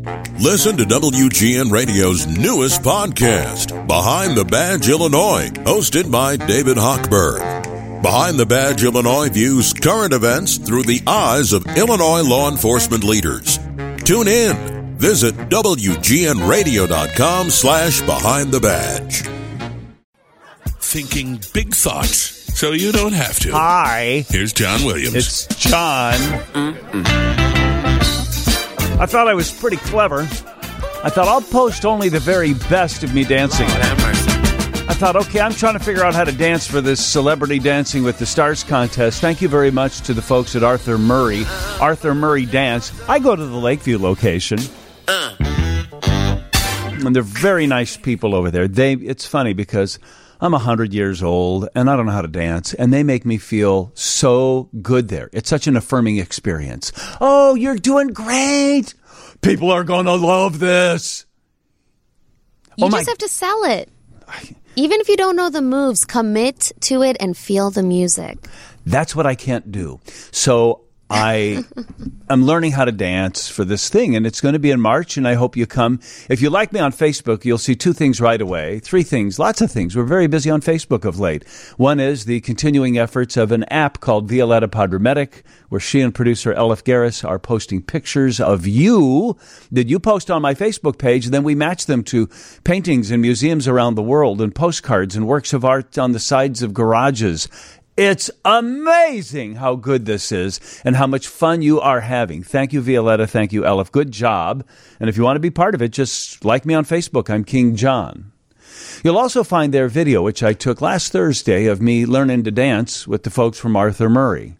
Listen to WGN Radio's newest podcast, Behind the Badge Illinois, hosted by David Hochberg. Behind the Badge Illinois views current events through the eyes of Illinois law enforcement leaders. Tune in. Visit WGNRadio.com/Behind the Badge. Thinking big thoughts so you don't have to. Hi. Here's John Williams. It's John. I thought I was pretty clever. I thought I'll post only the very best of me dancing. Lord have mercy. I thought, okay, I'm trying to figure out how to dance for this Celebrity Dancing with the Stars contest. Thank you very much to the folks at Arthur Murray Dance. I go to the Lakeview location. And they're very nice people over there. It's funny because I'm 100 years old and I don't know how to dance, and they make me feel so good there. It's such an affirming experience. Oh, you're doing great. People are going to love this. You just have to sell it. Even if you don't know the moves, commit to it and feel the music. That's what I can't do. So I'm learning how to dance for this thing, and it's going to be in March, and I hope you come. If you like me on Facebook, you'll see two things right away. Three things, lots of things. We're very busy on Facebook of late. One is the continuing efforts of an app called Violetta Padramedic, where she and producer Elif Garris are posting pictures of you that you post on my Facebook page, and then we match them to paintings in museums around the world and postcards and works of art on the sides of garages. It's amazing how good this is and how much fun you are having. Thank you, Violetta. Thank you, Elif. Good job. And if you want to be part of it, just like me on Facebook. I'm King John. You'll also find their video, which I took last Thursday, of me learning to dance with the folks from Arthur Murray.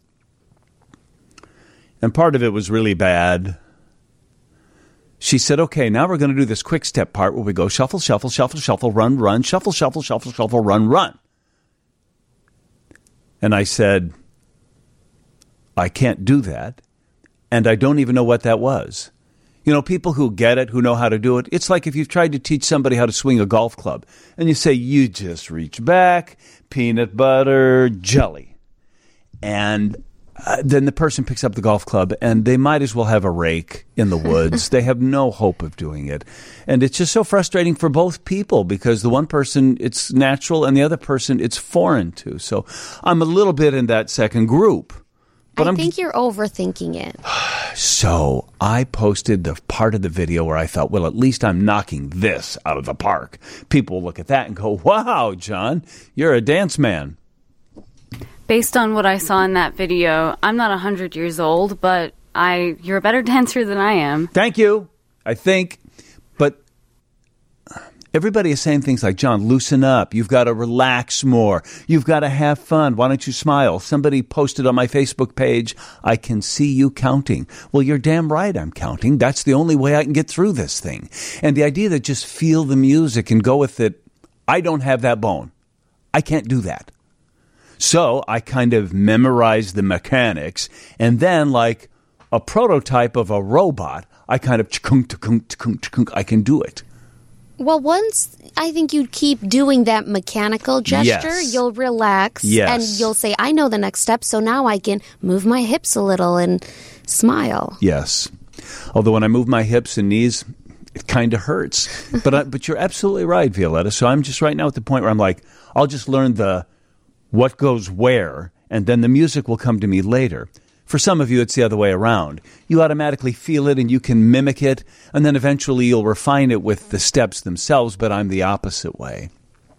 And part of it was really bad. She said, okay, now we're going to do this quick step part where we go shuffle, shuffle, shuffle, shuffle, run, run, shuffle, shuffle, shuffle, shuffle, run, run. And I said, I can't do that, and I don't even know what that was. You know, people who get it, who know how to do it, it's like if you've tried to teach somebody how to swing a golf club, and you say, you just reach back, peanut butter, jelly. And then the person picks up the golf club, and they might as well have a rake in the woods. They have no hope of doing it. And it's just so frustrating for both people because the one person, it's natural, and the other person, it's foreign to. So I'm a little bit in that second group. But I think you're overthinking it. So I posted the part of the video where I thought, well, at least I'm knocking this out of the park. People will look at that and go, wow, John, you're a dance man. Based on what I saw in that video, I'm not 100 years old, but you're a better dancer than I am. Thank you, I think. But everybody is saying things like, John, loosen up. You've got to relax more. You've got to have fun. Why don't you smile? Somebody posted on my Facebook page, I can see you counting. Well, you're damn right I'm counting. That's the only way I can get through this thing. And the idea that just feel the music and go with it, I don't have that bone. I can't do that. So I kind of memorized the mechanics, and then like a prototype of a robot, I kind of I can do it. Well, once I think you keep doing that mechanical gesture, you'll relax, and you'll say, I know the next step, so now I can move my hips a little and smile. Yes. Although when I move my hips and knees, it kind of hurts. But you're absolutely right, Violetta. So I'm just right now at the point where I'm like, I'll just learn what goes where, and then the music will come to me later. For some of you, it's the other way around. You automatically feel it, and you can mimic it, and then eventually you'll refine it with the steps themselves, but I'm the opposite way.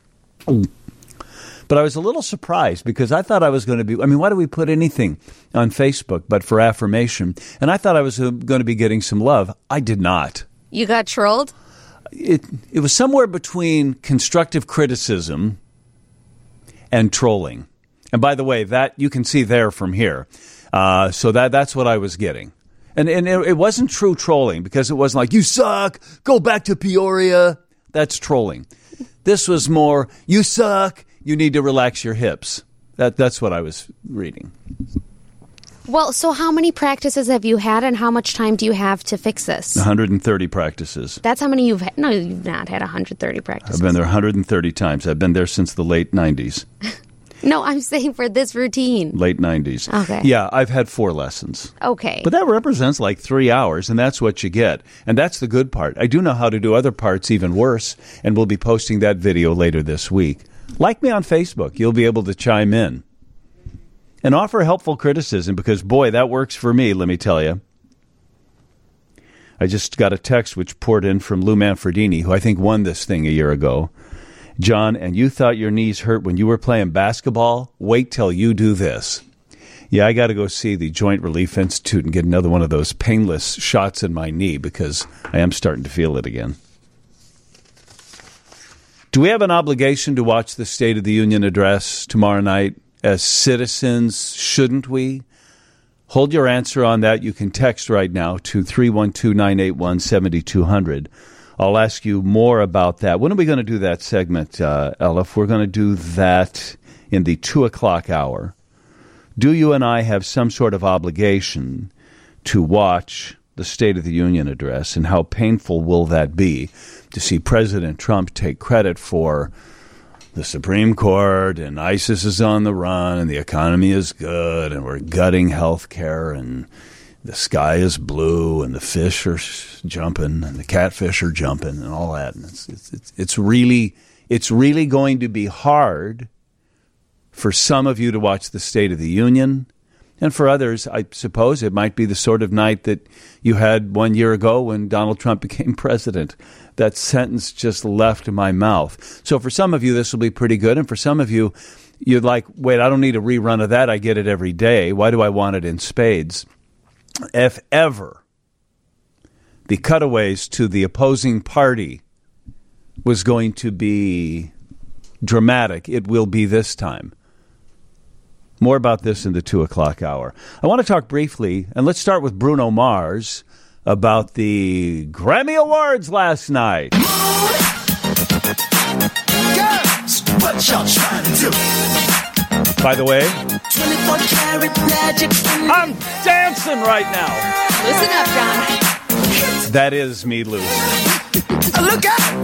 But I was a little surprised, because I thought I was going to be, why do we put anything on Facebook but for affirmation? And I thought I was going to be getting some love. I did not. You got trolled? It was somewhere between constructive criticism and trolling. And by the way, that you can see there from here. So that's what I was getting. And it wasn't true trolling, because it wasn't like, you suck, go back to Peoria. That's trolling. This was more, you suck, you need to relax your hips. That's what I was reading. Well, so how many practices have you had, and how much time do you have to fix this? 130 practices. That's how many you've had? No, you've not had 130 practices. I've been there 130 times. I've been there since the late 90s. No, I'm saying for this routine. Late 90s. Okay. Yeah, I've had 4 lessons. Okay. But that represents like 3 hours, and that's what you get. And that's the good part. I do know how to do other parts even worse, and we'll be posting that video later this week. Like me on Facebook. You'll be able to chime in. And offer helpful criticism, because, boy, that works for me, let me tell you. I just got a text which poured in from Lou Manfredini, who I think won this thing a year ago. John, and you thought your knees hurt when you were playing basketball? Wait till you do this. Yeah, I got to go see the Joint Relief Institute and get another one of those painless shots in my knee, because I am starting to feel it again. Do we have an obligation to watch the State of the Union address tomorrow night? As citizens, shouldn't we? Hold your answer on that. You can text right now to 312-981-7200. I'll ask you more about that. When are we going to do that segment, Elif? We're going to do that in the 2 o'clock hour. Do you and I have some sort of obligation to watch the State of the Union address, and how painful will that be to see President Trump take credit for the Supreme Court, and ISIS is on the run, and the economy is good, and we're gutting health care, and the sky is blue, and the fish are jumping, and the catfish are jumping, and all that. And it's really going to be hard for some of you to watch the State of the Union, and for others, I suppose it might be the sort of night that you had 1 year ago when Donald Trump became president. That sentence just left my mouth. So for some of you, this will be pretty good. And for some of you, you're like, wait, I don't need a rerun of that. I get it every day. Why do I want it in spades? If ever the cutaways to the opposing party was going to be dramatic, it will be this time. More about this in the 2 o'clock hour. I want to talk briefly, and let's start with Bruno Mars, about the Grammy Awards last night. Girls, what y'all trying to do? By the way, 24 karat magic. I'm dancing right now. Listen up, John. That is me loose. Look out!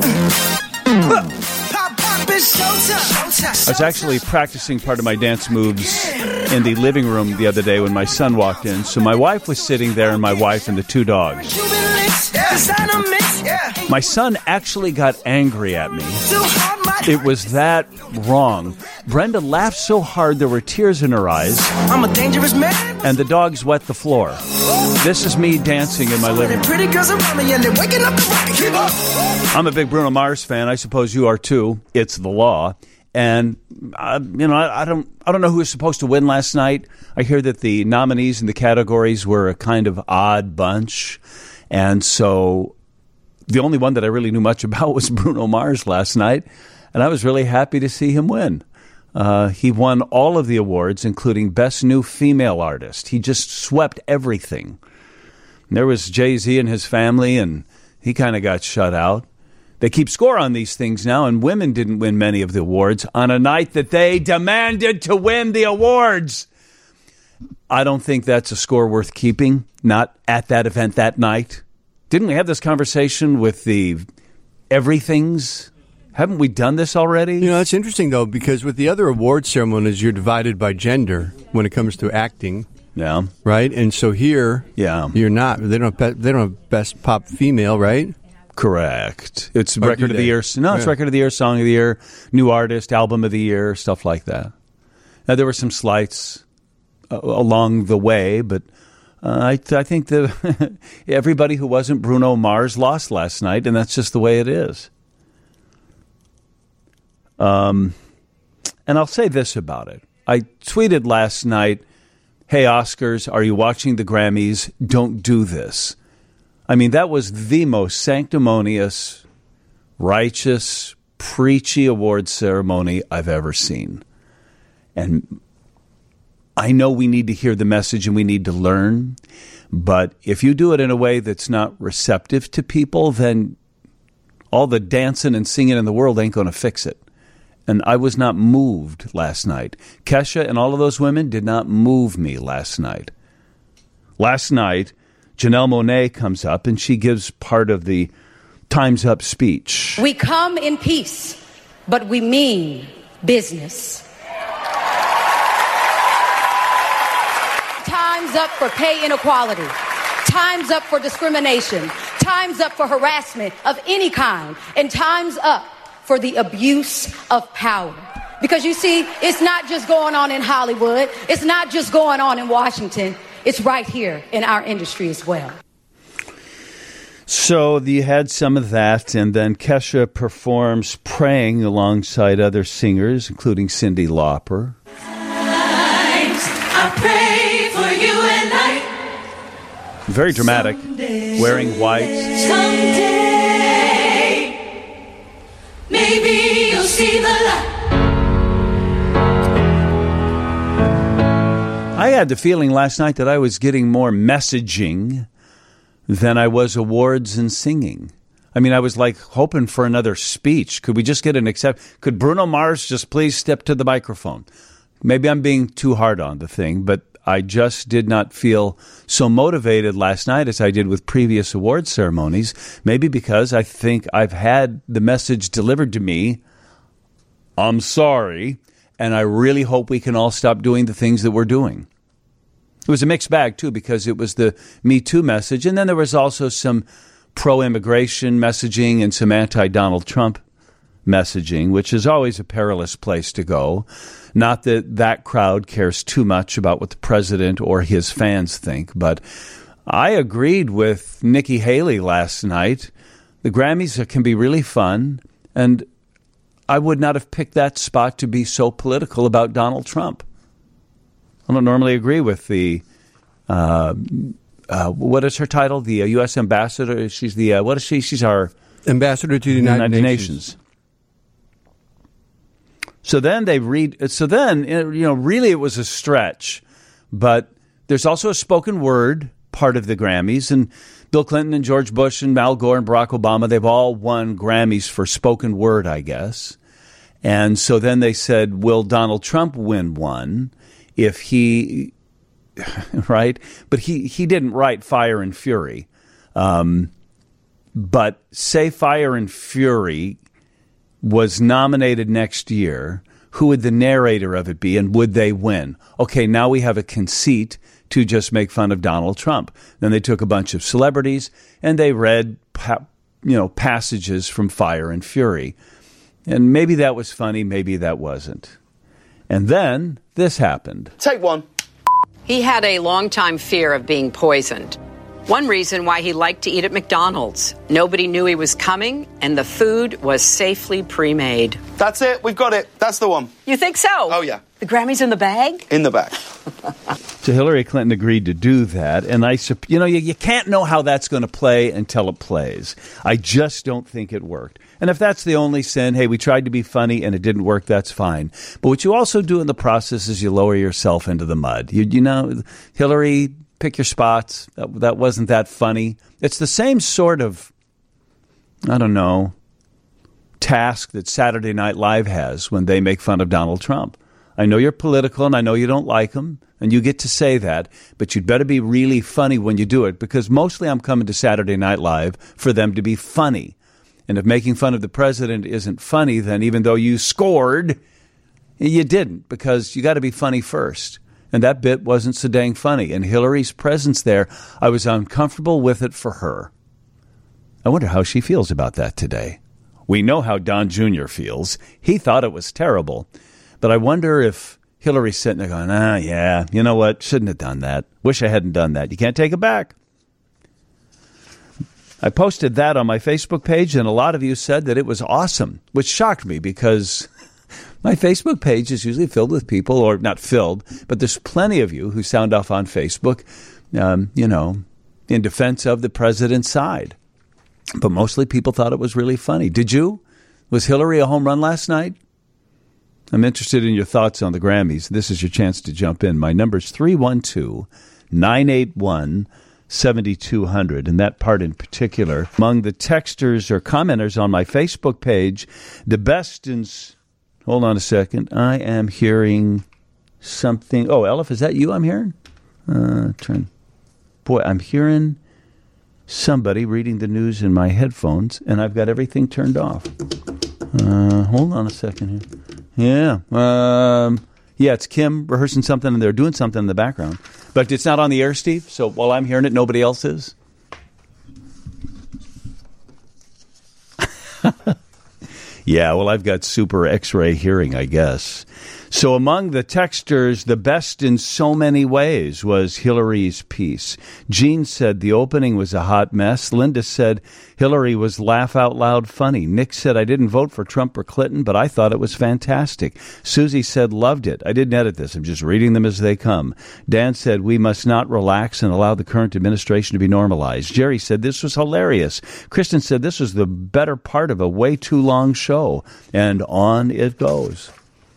Pop is showtime. I was actually practicing part of my dance moves in the living room the other day when my son walked in. So my wife was sitting there, and my wife and the 2 dogs. My son actually got angry at me. It was that wrong. Brenda laughed so hard there were tears in her eyes. I'm a dangerous man. And the dogs wet the floor. This is me dancing in my living room. Pretty girls around me and they're waking up the rocket. Keep up. I'm a big Bruno Mars fan. I suppose you are too. It's the law. And I don't know who was supposed to win last night. I hear that the nominees in the categories were a kind of odd bunch. And so the only one that I really knew much about was Bruno Mars last night. And I was really happy to see him win. He won all of the awards, including Best New Female Artist. He just swept everything. And there was Jay-Z and his family, and he kind of got shut out. They keep score on these things now, and women didn't win many of the awards on a night that they demanded to win the awards. I don't think that's a score worth keeping, not at that event that night. Didn't we have this conversation with the everythings? Haven't we done this already? You know, it's interesting, though, because with the other award ceremonies, you're divided by gender when it comes to acting. Yeah. Right? And so here, you're not. They don't have Best Pop Female, right? Correct. It's Record of the Year. No, it's Record of the Year, Song of the Year, New Artist, Album of the Year, stuff like that. Now, there were some slights along the way, but I think that everybody who wasn't Bruno Mars lost last night, and that's just the way it is. And I'll say this about it. I tweeted last night, hey, Oscars, are you watching the Grammys? Don't do this. I mean, that was the most sanctimonious, righteous, preachy award ceremony I've ever seen. And I know we need to hear the message and we need to learn, but if you do it in a way that's not receptive to people, then all the dancing and singing in the world ain't going to fix it. And I was not moved last night. Kesha and all of those women did not move me last night. Last night, Janelle Monáe comes up and she gives part of the Time's Up speech. We come in peace, but we mean business. up for pay inequality. Time's up for discrimination. Time's up for harassment of any kind. And time's up for the abuse of power. Because you see, it's not just going on in Hollywood. It's not just going on in Washington. It's right here in our industry as well. So you had some of that, and then Kesha performs Praying alongside other singers, including Cyndi Lauper. I pray for you and I. Very dramatic, wearing white. Someday, maybe you'll see the light. I had the feeling last night that I was getting more messaging than I was awards and singing. I mean, I was like hoping for another speech. Could we just get an Could Bruno Mars just please step to the microphone? Maybe I'm being too hard on the thing, but I just did not feel so motivated last night as I did with previous award ceremonies. Maybe because I think I've had the message delivered to me, I'm sorry, and I really hope we can all stop doing the things that we're doing. It was a mixed bag, too, because it was the Me Too message, and then there was also some pro-immigration messaging and some anti-Donald Trump messaging, which is always a perilous place to go. Not that that crowd cares too much about what the president or his fans think, but I agreed with Nikki Haley last night. The Grammys can be really fun, and I would not have picked that spot to be so political about Donald Trump. I don't normally agree with the, what is her title? The U.S. ambassador. She's the, what is she? She's our ambassador to the United Nations. So then really it was a stretch, but there's also a spoken word part of the Grammys, and Bill Clinton and George Bush and Al Gore and Barack Obama, they've all won Grammys for spoken word, I guess. And so then they said, will Donald Trump win one if he, right? But he didn't write Fire and Fury. But say Fire and Fury was nominated next year, who would the narrator of it be, and would they win? Okay, now we have a conceit to just make fun of Donald Trump. Then they took a bunch of celebrities and they read, passages from Fire and Fury. And maybe that was funny, maybe that wasn't. And then this happened. Take one. He had a long-time fear of being poisoned. One reason why he liked to eat at McDonald's. Nobody knew he was coming, and the food was safely pre-made. That's it. We've got it. That's the one. You think so? Oh, yeah. The Grammys in the bag? In the bag. So Hillary Clinton agreed to do that, and you can't know how that's going to play until it plays. I just don't think it worked. And if that's the only sin, hey, we tried to be funny and it didn't work, that's fine. But what you also do in the process is you lower yourself into the mud. Hillary, pick your spots. That wasn't that funny. It's the same sort of, task that Saturday Night Live has when they make fun of Donald Trump. I know you're political and I know you don't like him, and you get to say that, but you'd better be really funny when you do it, because mostly I'm coming to Saturday Night Live for them to be funny. And if making fun of the president isn't funny, then even though you scored, you didn't, because you got to be funny first. And that bit wasn't so dang funny. And Hillary's presence there, I was uncomfortable with it for her. I wonder how she feels about that today. We know how Don Jr. feels. He thought it was terrible. But I wonder if Hillary's sitting there going, yeah, you know what? Shouldn't have done that. Wish I hadn't done that. You can't take it back. I posted that on my Facebook page, and a lot of you said that it was awesome, which shocked me because my Facebook page is usually filled with people, or not filled, but there's plenty of you who sound off on Facebook, in defense of the president's side. But mostly people thought it was really funny. Did you? Was Hillary a home run last night? I'm interested in your thoughts on the Grammys. This is your chance to jump in. My number's 312-981-7200, and that part in particular. Among the texters or commenters on my Facebook page, the best in... Hold on a second. I am hearing something. Oh, Elif, is that you I'm hearing? Boy, I'm hearing somebody reading the news in my headphones, and I've got everything turned off. Hold on a second here. Yeah. It's Kim rehearsing something, and they're doing something in the background. But it's not on the air, Steve, so while I'm hearing it, nobody else is? Yeah, well, I've got super X-ray hearing, I guess. So among the texters, the best in so many ways was Hillary's piece. Jean said the opening was a hot mess. Linda said Hillary was laugh-out-loud funny. Nick said, I didn't vote for Trump or Clinton, but I thought it was fantastic. Susie said, loved it. I didn't edit this. I'm just reading them as they come. Dan said, we must not relax and allow the current administration to be normalized. Jerry said, this was hilarious. Kristen said, this was the better part of a way too long show. And on it goes.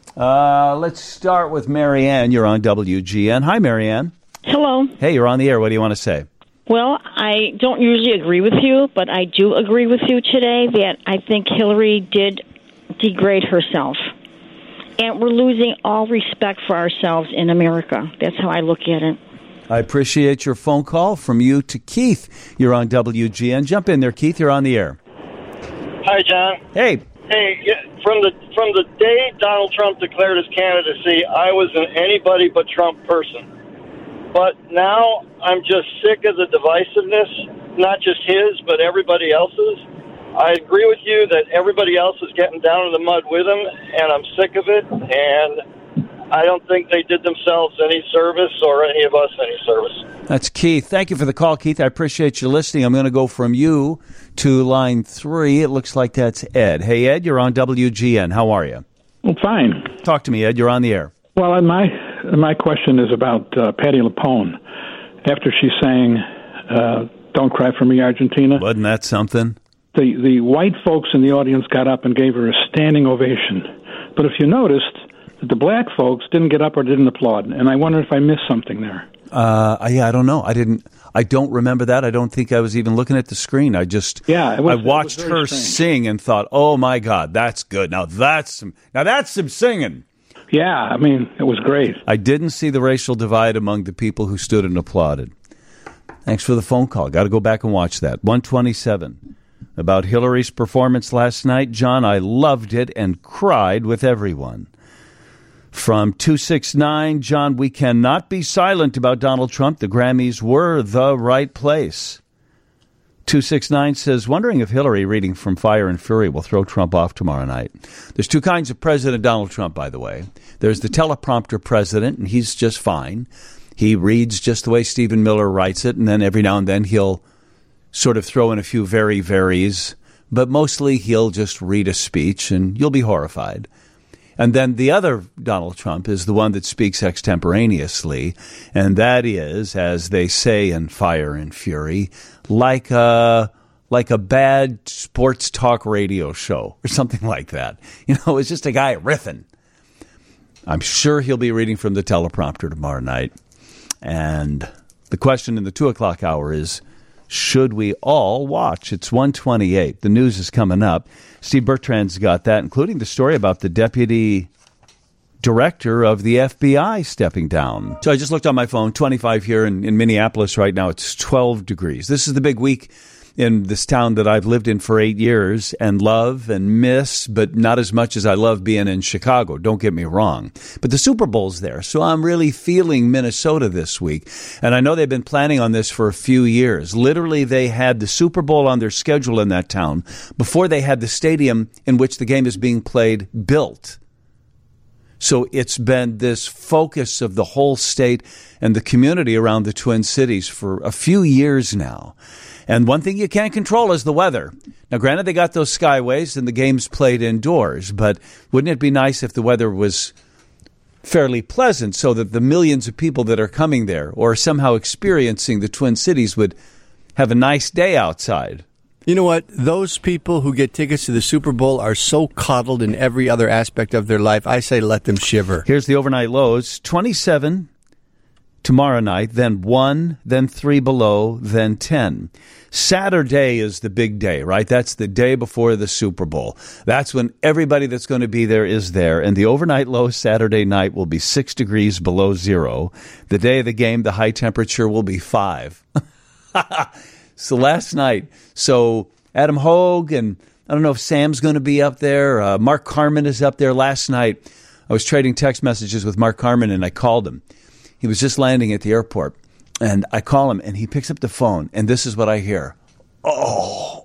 Let's start with Marianne. You're on WGN. Hi, Marianne. Hello. Hey, you're on the air. What do you want to say? Well, I don't usually agree with you, but I do agree with you today that I think Hillary did degrade herself. And we're losing all respect for ourselves in America. That's how I look at it. I appreciate your phone call. From you to Keith. You're on WGN. Jump in there, Keith. You're on the air. Hi, John. Hey. Hey, from the day Donald Trump declared his candidacy, I was an anybody but Trump person. But now I'm just sick of the divisiveness, not just his, but everybody else's. I agree with you that everybody else is getting down in the mud with him, and I'm sick of it, and I don't think they did themselves any service or any of us any service. That's Keith. Thank you for the call, Keith. I appreciate you listening. I'm going to go from you to line 3. It looks like that's Ed. Hey, Ed, you're on WGN. How are you? Well, fine. Talk to me, Ed. You're on the air. Well, my question is about Patti LuPone. After she sang Don't Cry for Me, Argentina. Wasn't that something? The white folks in the audience got up and gave her a standing ovation. But if you noticed, the black folks didn't get up or didn't applaud. And I wonder if I missed something there. I don't know. I don't remember that. I don't think I was even looking at the screen. I watched her sing and thought, "Oh my God, that's good. Now that's some singing." Yeah, I mean, it was great. I didn't see the racial divide among the people who stood and applauded. Thanks for the phone call. Got to go back and watch that. 127 about Hillary's performance last night. John, I loved it and cried with everyone. From 269, John, we cannot be silent about Donald Trump. The Grammys were the right place. 269 says, wondering if Hillary reading from Fire and Fury will throw Trump off tomorrow night. There's two kinds of President Donald Trump, by the way. There's the teleprompter president, and he's just fine. He reads just the way Stephen Miller writes it, and then every now and then he'll sort of throw in a few veries, but mostly he'll just read a speech, and you'll be horrified. And then the other Donald Trump is the one that speaks extemporaneously, and that is, as they say in Fire and Fury, like a bad sports talk radio show or something like that. You know, it's just a guy riffing. I'm sure he'll be reading from the teleprompter tomorrow night. And the question in the 2 o'clock hour is, should we all watch? It's 1:28. The news is coming up. Steve Bertrand's got that, including the story about the deputy director of the FBI stepping down. So I just looked on my phone, 25 here in Minneapolis right now. It's 12 degrees. This is the big week in this town that I've lived in for 8 years and love and miss, but not as much as I love being in Chicago. Don't get me wrong. But the Super Bowl's there, so I'm really feeling Minnesota this week. And I know they've been planning on this for a few years. Literally, they had the Super Bowl on their schedule in that town before they had the stadium in which the game is being played built. So it's been this focus of the whole state and the community around the Twin Cities for a few years now. And one thing you can't control is the weather. Now, granted, they got those skyways and the game's played indoors, but wouldn't it be nice if the weather was fairly pleasant so that the millions of people that are coming there or somehow experiencing the Twin Cities would have a nice day outside? You know what? Those people who get tickets to the Super Bowl are so coddled in every other aspect of their life. I say let them shiver. Here's the overnight lows. 27 tomorrow night, then 1, then 3 below, then 10. Saturday is the big day, right? That's the day before the Super Bowl. That's when everybody that's going to be there is there. And the overnight low Saturday night will be 6 degrees below zero. The day of the game, the high temperature will be 5. So last night, Adam Hogue, and I don't know if Sam's going to be up there. Mark Carman is up there. Last night, I was trading text messages with Mark Carman, and I called him. He was just landing at the airport. And I call him, and he picks up the phone, and this is what I hear. Oh.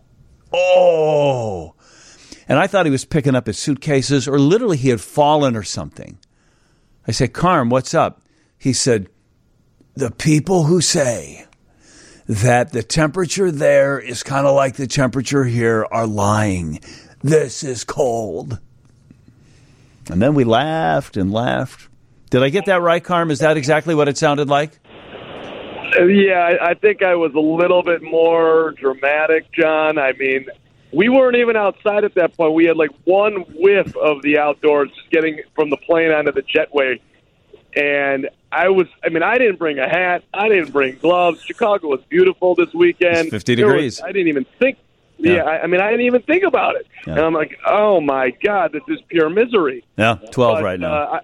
And I thought he was picking up his suitcases, or literally he had fallen or something. I said, Carm, what's up? He said, the people who say that the temperature there is kind of like the temperature here are lying. This is cold. And then we laughed and laughed. Did I get that right, Carm? Is that exactly what it sounded like? Yeah, I think I was a little bit more dramatic, John. I mean, we weren't even outside at that point. We had like one whiff of the outdoors, just getting from the plane onto the jetway. And I didn't bring a hat. I didn't bring gloves. Chicago was beautiful this weekend. It's 50 degrees. I didn't even think. Yeah, I didn't even think about it. Yeah. And I'm like, oh, my God, this is pure misery. Yeah, 12 right now.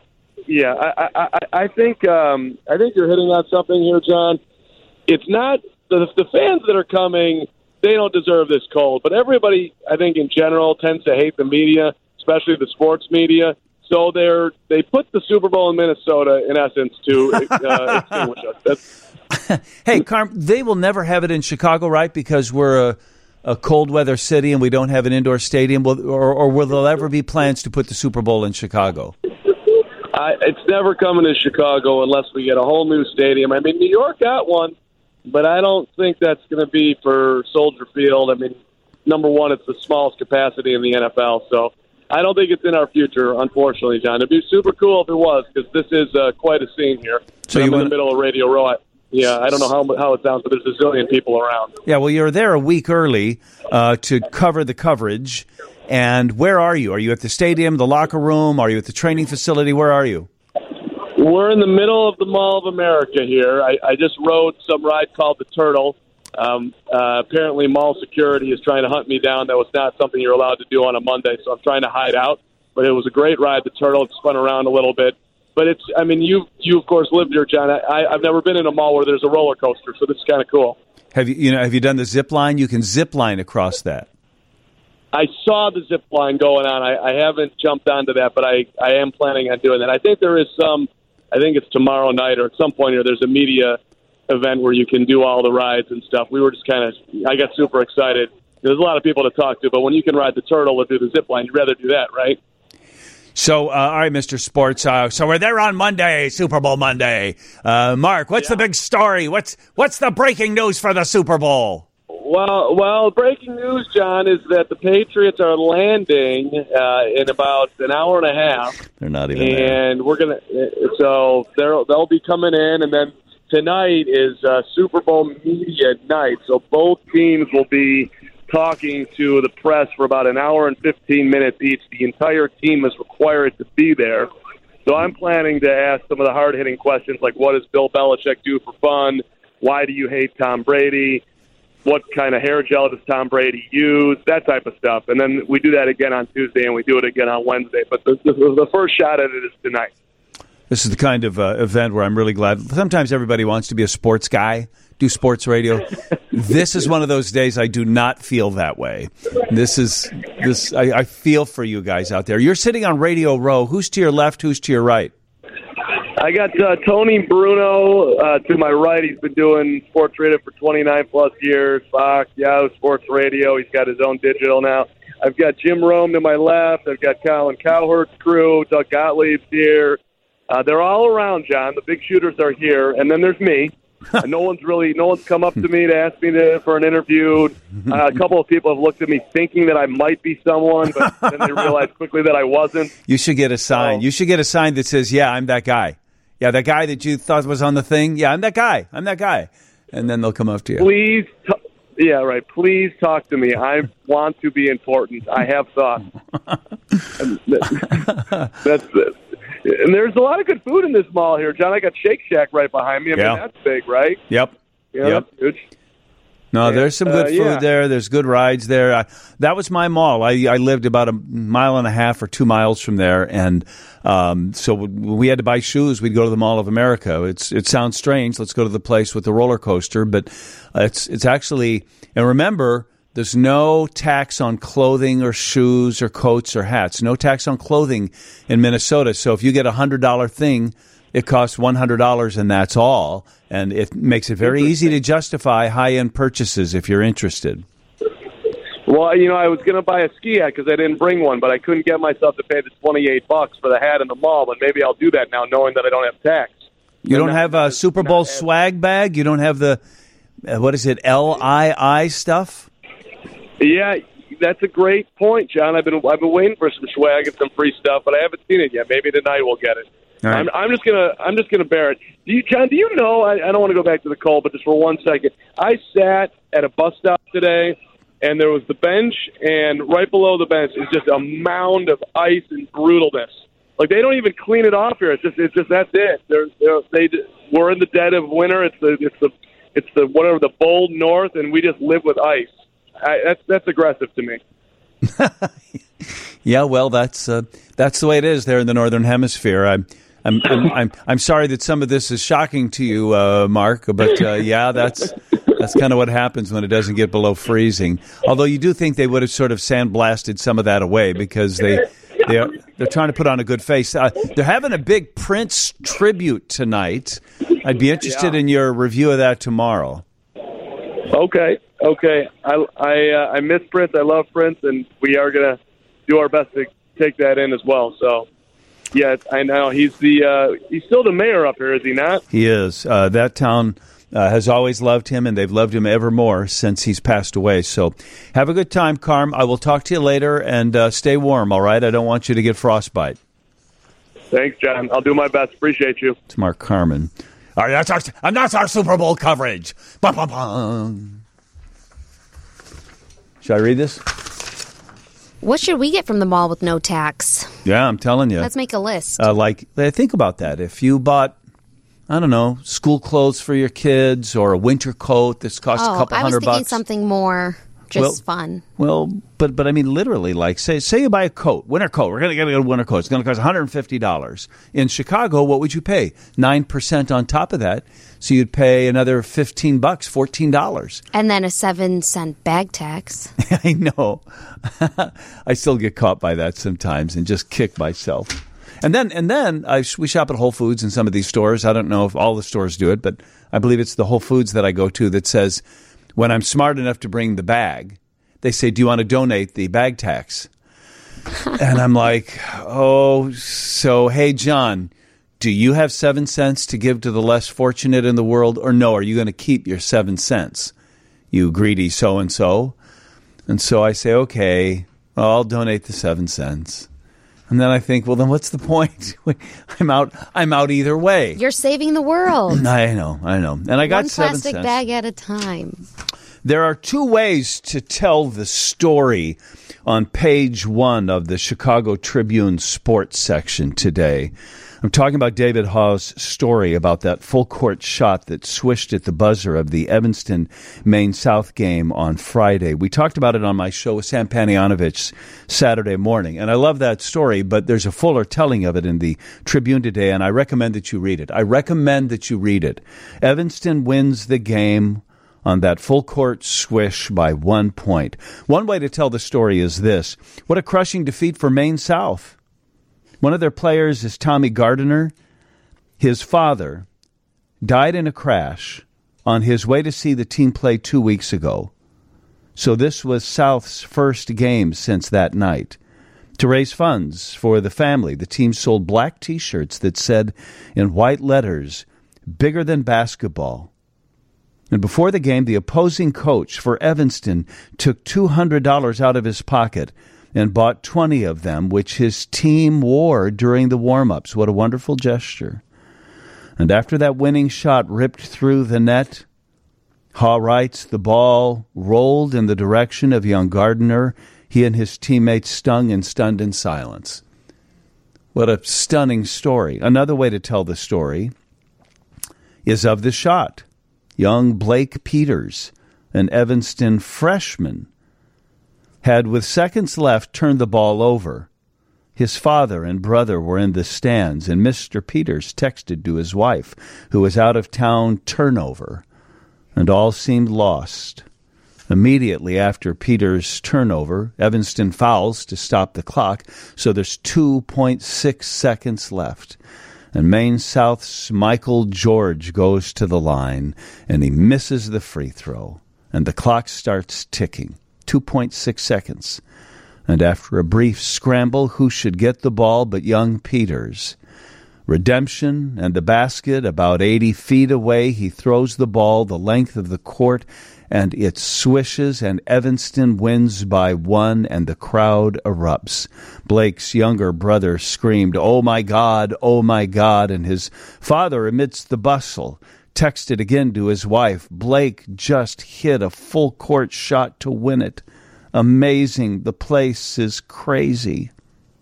I think you're hitting on something here, John. It's not the fans that are coming. They don't deserve this cold, but everybody, I think, in general, tends to hate the media, especially the sports media. So they put the Super Bowl in Minnesota, in essence, to extinguish us. Hey, Carm, they will never have it in Chicago, right? Because we're a cold weather city and we don't have an indoor stadium. Or will there ever be plans to put the Super Bowl in Chicago? It's never coming to Chicago unless we get a whole new stadium. I mean, New York got one, but I don't think that's going to be for Soldier Field. I mean, number one, it's the smallest capacity in the NFL, so I don't think it's in our future, unfortunately, John. It'd be super cool if it was, because this is quite a scene here. So I'm in the middle of Radio Row. I don't know how it sounds, but there's a zillion people around. Yeah, well, you're there a week early to cover the coverage. And where are you? Are you at the stadium, the locker room? Are you at the training facility? Where are you? We're in the middle of the Mall of America here. I just rode some ride called the Turtle. Apparently, mall security is trying to hunt me down. That was not something you're allowed to do on a Monday, so I'm trying to hide out. But it was a great ride, the Turtle. It spun around a little bit. But you of course lived here, John. I've never been in a mall where there's a roller coaster, so this is kind of cool. Have you done the zip line? You can zip line across that. I saw the zip line going on. I haven't jumped onto that, but I am planning on doing that. I think there is I think it's tomorrow night or at some point here, there's a media event where you can do all the rides and stuff. We were just I got super excited. There's a lot of people to talk to, but when you can ride the Turtle or do the zip line, you'd rather do that, right? So, all right, Mr. Sports. So we're there on Monday, Super Bowl Monday. Mark, what's the big story? What's the breaking news for the Super Bowl? Well, breaking news, John, is that the Patriots are landing in about an hour and a half. They're not even there. And so they'll be coming in, and then tonight is Super Bowl media night. So both teams will be talking to the press for about an hour and 15 minutes each. The entire team is required to be there. So I'm planning to ask some of the hard-hitting questions like, what does Bill Belichick do for fun? Why do you hate Tom Brady? What kind of hair gel does Tom Brady use? That type of stuff. And then we do that again on Tuesday, and we do it again on Wednesday. But the first shot at it is tonight. This is the kind of event where I'm really glad. Sometimes everybody wants to be a sports guy, do sports radio. This is one of those days I do not feel that way. I feel for you guys out there. You're sitting on Radio Row. Who's to your left? Who's to your right? I got Tony Bruno to my right. He's been doing sports radio for 29-plus years, Fox, Yahoo Sports Radio. He's got his own digital now. I've got Jim Rome to my left. I've got Colin Cowherd's crew. Doug Gottlieb's here. They're all around, John. The big shooters are here. And then there's me. No one's come up to me to ask me for an interview. A couple of people have looked at me thinking that I might be someone, but then they realized quickly that I wasn't. You should get a sign. You should get a sign that says, yeah, I'm that guy. Yeah, that guy that you thought was on the thing. Yeah, I'm that guy. I'm that guy. And then they'll come up to you. Please, Please talk to me. I want to be important. I have thoughts. That's it. And there's a lot of good food in this mall here, John. I got Shake Shack right behind me. I mean, that's big, right? Yep. Yep. No, there's some good food there. There's good rides there. That was my mall. I lived about a mile and a half or 2 miles from there, and so when we had to buy shoes, we'd go to the Mall of America. It sounds strange. Let's go to the place with the roller coaster, but it's actually. And remember, there's no tax on clothing or shoes or coats or hats. No tax on clothing in Minnesota. So if you get $100 thing, it costs $100 and that's all. And it makes it very easy to justify high-end purchases if you're interested. Well, I was going to buy a ski hat because I didn't bring one, but I couldn't get myself to pay the $28 for the hat in the mall. But maybe I'll do that now, knowing that I don't have tax. You don't have a Super Bowl swag bag? You don't have the, what is it, LII stuff? Yeah, that's a great point, John. I've been waiting for some swag and some free stuff, but I haven't seen it yet. Maybe tonight we'll get it. All right. I'm just gonna bear it. John, do you know? I don't want to go back to the cold, but just for 1 second, I sat at a bus stop today, and there was the bench, and right below the bench is just a mound of ice and brutalness. Like they don't even clean it off here. It's just that's it. We're in the dead of winter. It's the whatever the bold north, and we just live with ice. That's aggressive to me. Yeah, well, that's the way it is there in the Northern Hemisphere. I'm sorry that some of this is shocking to you, Mark, but yeah, that's kind of what happens when it doesn't get below freezing. Although you do think they would have sort of sandblasted some of that away because they're trying to put on a good face. They're having a big Prince tribute tonight. I'd be interested in your review of that tomorrow. Okay. I miss Prince. I love Prince, and we are going to do our best to take that in as well. So, yeah, I know he's still the mayor up here, is he not? He is. That town has always loved him, and they've loved him ever more since he's passed away. So, have a good time, Carm. I will talk to you later, and stay warm. All right, I don't want you to get frostbite. Thanks, John. I'll do my best. Appreciate you. It's Mark Carman. All right, that's our Super Bowl coverage. Ba-ba-ba. Should I read this? What should we get from the mall with no tax? Yeah, I'm telling you. Let's make a list. Think about that. If you bought, I don't know, school clothes for your kids or a winter coat that's cost a couple $100. I was thinking something more fun. Well, but I mean, literally, like, say you buy a coat, winter coat. We're going to get a winter coat. It's going to cost $150. In Chicago, what would you pay? 9% on top of that. So you'd pay another $15, $14. And then a 7-cent bag tax. I know. I still get caught by that sometimes and just kick myself. And then we shop at Whole Foods in some of these stores. I don't know if all the stores do it, but I believe it's the Whole Foods that I go to that says, when I'm smart enough to bring the bag, they say, do you want to donate the bag tax? And I'm like, hey, John, do you have 7 cents to give to the less fortunate in the world? Or no, are you going to keep your 7 cents, you greedy so-and-so? And so I say, okay, I'll donate the 7 cents. And then I think, well, then what's the point? I'm out either way. You're saving the world. I know. And I got 7 cents. One plastic bag at a time. There are two ways to tell the story on page 1 of the Chicago Tribune sports section today. I'm talking about David Hawes' story about that full-court shot that swished at the buzzer of the Evanston, Maine South game on Friday. We talked about it on my show with Sam Panayonovich Saturday morning, and I love that story, but there's a fuller telling of it in the Tribune today, and I recommend that you read it. Evanston wins the game on that full-court swish by 1 point. One way to tell the story is this. What a crushing defeat for Maine South. One of their players is Tommy Gardiner. His father died in a crash on his way to see the team play 2 weeks ago. So this was South's first game since that night. To raise funds for the family, the team sold black T-shirts that said in white letters, "Bigger than basketball." And before the game, the opposing coach for Evanston took $200 out of his pocket and bought 20 of them, which his team wore during the warm-ups. What a wonderful gesture. And after that winning shot ripped through the net, Haw writes, the ball rolled in the direction of young Gardiner. He and his teammates stung and stunned in silence. What a stunning story. Another way to tell the story is of the shot. Young Blake Peters, an Evanston freshman, had, with seconds left, turned the ball over. His father and brother were in the stands, and Mr. Peters texted to his wife, who was out of town, turnover, and all seemed lost. Immediately after Peters' turnover, Evanston fouls to stop the clock, so there's 2.6 seconds left. And Maine South's Michael George goes to the line, and he misses the free throw. And the clock starts ticking, 2.6 seconds. And after a brief scramble, who should get the ball but young Peters? Redemption and the basket about 80 feet away. He throws the ball the length of the court, and it swishes, and Evanston wins by 1, and the crowd erupts. Blake's younger brother screamed, "Oh, my God, oh, my God," and his father, amidst the bustle, texted again to his wife, "Blake just hit a full-court shot to win it. Amazing. The place is crazy."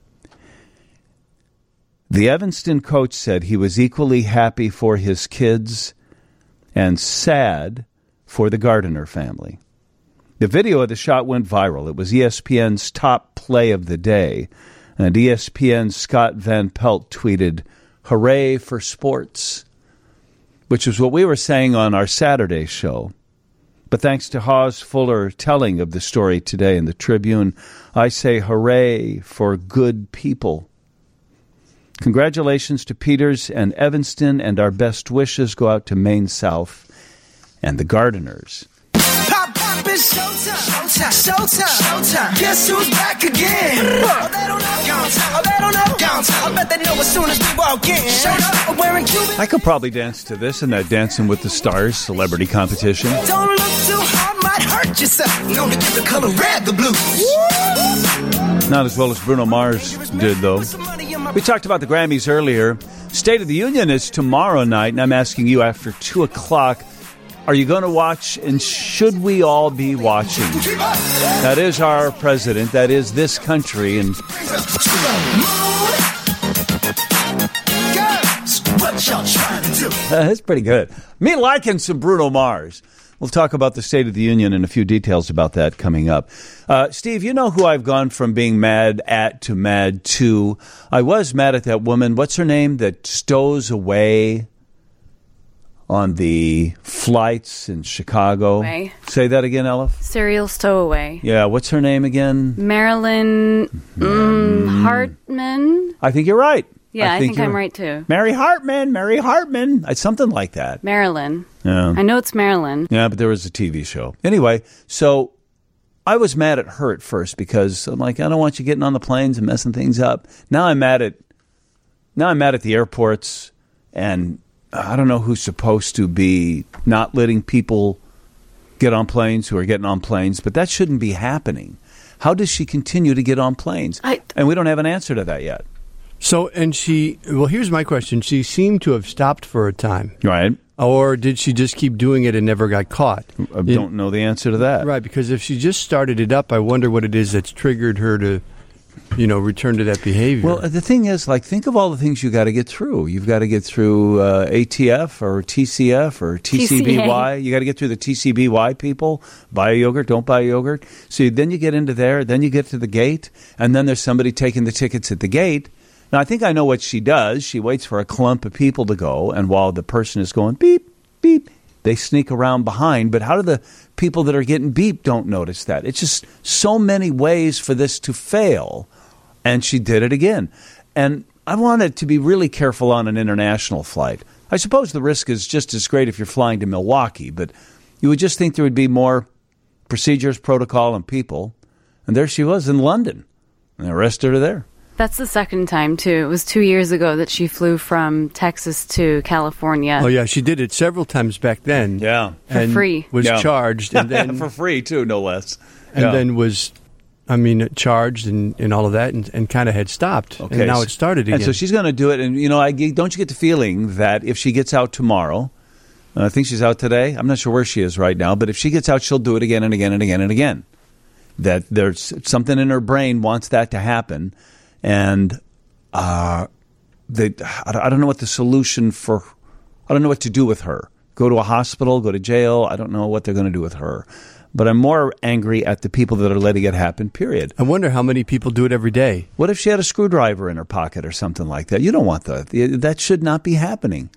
The Evanston coach said he was equally happy for his kids and sad for the Gardner family. The video of the shot went viral. It was ESPN's top play of the day, and ESPN's Scott Van Pelt tweeted, "Hooray for sports," which is what we were saying on our Saturday show. But thanks to Hawes Fuller telling of the story today in the Tribune, I say hooray for good people. Congratulations to Peters and Evanston, and our best wishes go out to Maine South and the Gardners. Pop, pop, it's showtime. Showtime. Showtime. Showtime. Guess who's back again? Oh, they don't know. Oh, they don't know. I bet they know as soon as we walk in. Showed up wearing Cuban. I could probably dance to this in that Dancing with the Stars celebrity competition. Don't look too hard, might hurt yourself. Known to give the color red the blues. Not as well as Bruno Mars did, though. We talked about the Grammys earlier. State of the Union is tomorrow night, and I'm asking you after 2 o'clock, are you going to watch, and should we all be watching? That is our president. That is this country. And that's pretty good. Me liking some Bruno Mars. We'll talk about the State of the Union and a few details about that coming up. Steve, you know who I've gone from being mad at to mad to? I was mad at that woman, what's her name, that stows away on the flights in Chicago. Way. Say that again, Ella. Serial stowaway. Yeah, what's her name again? Marilyn Hartman. I think you're right. Yeah, I think I'm right, too. Mary Hartman. Something like that. Marilyn. Yeah. I know it's Marilyn. Yeah, but there was a TV show. Anyway, so I was mad at her at first because I'm like, I don't want you getting on the planes and messing things up. Now I'm mad at the airports, and I don't know who's supposed to be not letting people get on planes who are getting on planes, but that shouldn't be happening. How does she continue to get on planes? And we don't have an answer to that yet. So, and here's my question. She seemed to have stopped for a time. Right. Or did she just keep doing it and never got caught? I don't know the answer to that. Right, because if she just started it up, I wonder what it is that's triggered her to, return to that behavior. Well, the thing is, think of all the things you got to get through. You've got to get through ATF or TCF or TCBY. TCA. You got to get through the TCBY people. Buy a yogurt, don't buy a yogurt. So then you get into there, then you get to the gate, and then there's somebody taking the tickets at the gate. Now, I think I know what she does. She waits for a clump of people to go, and while the person is going beep, beep, they sneak around behind. But how do the people that are getting beeped don't notice that? It's just so many ways for this to fail, and she did it again. And I wanted to be really careful on an international flight. I suppose the risk is just as great if you're flying to Milwaukee, but you would just think there would be more procedures, protocol, and people. And there she was in London, and they arrested her there. That's the second time, too. It was 2 years ago that she flew from Texas to California. Oh, yeah, she did it several times back then. Yeah. For free. Was charged. And then for free, too, no less. And then was, charged and all of that and kind of had stopped. Okay. And now it started again. And so she's going to do it. And, don't you get the feeling that if she gets out tomorrow, I think she's out today. I'm not sure where she is right now. But if she gets out, she'll do it again and again and again and again. That there's something in her brain wants that to happen. And I don't know what the solution for. I don't know what to do with her. Go to a hospital, go to jail. I don't know what they're going to do with her. But I'm more angry at the people that are letting it happen, period. I wonder how many people do it every day. What if she had a screwdriver in her pocket or something like that? You don't want that. That should not be happening.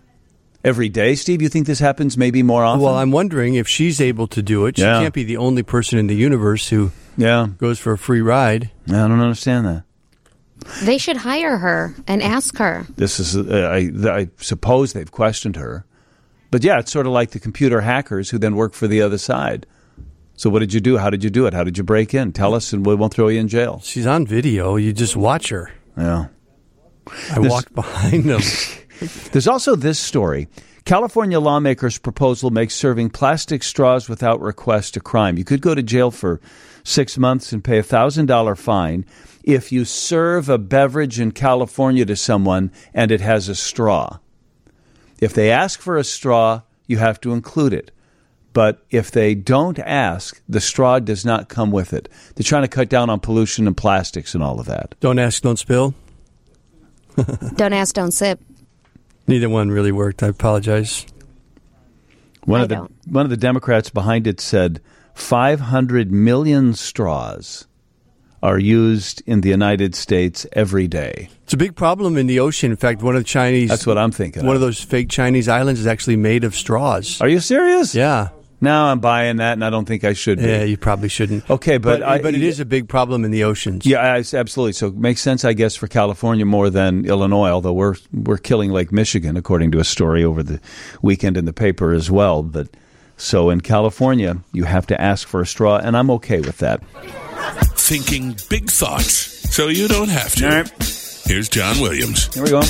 Every day, Steve, you think this happens maybe more often? Well, I'm wondering if she's able to do it. She can't be the only person in the universe who goes for a free ride. I don't understand that. They should hire her and ask her. This is, I suppose they've questioned her. But yeah, it's sort of like the computer hackers who then work for the other side. So what did you do? How did you do it? How did you break in? Tell us and we won't throw you in jail. She's on video. You just watch her. Yeah. I walked behind them. There's also this story. California lawmakers' proposal makes serving plastic straws without request a crime. You could go to jail for 6 months and pay a $1,000 fine if you serve a beverage in California to someone and it has a straw. If they ask for a straw, you have to include it. But if they don't ask, the straw does not come with it. They're trying to cut down on pollution and plastics and all of that. Don't ask, don't spill. Don't ask, don't sip. Neither one really worked. I apologize. One of the Democrats behind it said 500 million straws are used in the United States every day. It's a big problem in the ocean. In fact, one of the Chinese... That's what I'm thinking. One of those fake Chinese islands is actually made of straws. Are you serious? Yeah. No, I'm buying that, and I don't think I should be. Yeah, you probably shouldn't. Okay, but it is a big problem in the oceans. Yeah, absolutely. So it makes sense, I guess, for California more than Illinois, although we're killing Lake Michigan, according to a story over the weekend in the paper as well. But so in California, you have to ask for a straw, and I'm okay with that. Thinking big thoughts, so you don't have to. All right. Here's John Williams. Here we go.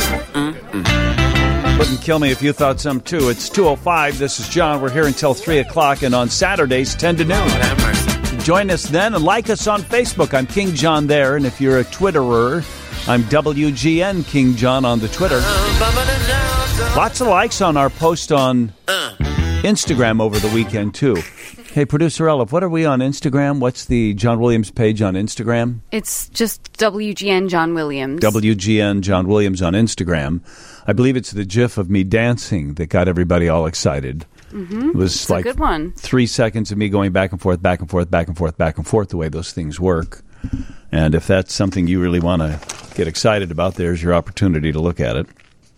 Wouldn't kill me if you thought some too. It's 2:05. This is John. We're here until 3 o'clock, and on Saturdays, 10 to noon. Join us then and like us on Facebook. I'm King John there, and if you're a Twitterer, I'm WGN King John on the Twitter. Lots of likes on our post on Instagram over the weekend, too. Hey, Producer Elif, what are we on Instagram? What's the John Williams page on Instagram? It's just WGN John Williams. WGN John Williams on Instagram. I believe it's the GIF of me dancing that got everybody all excited. Mm-hmm. It was it's like a good one. 3 seconds of me going back and forth, back and forth, back and forth, back and forth, the way those things work. And if that's something you really want to get excited about, there's your opportunity to look at it.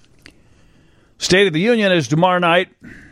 State of the Union is tomorrow night.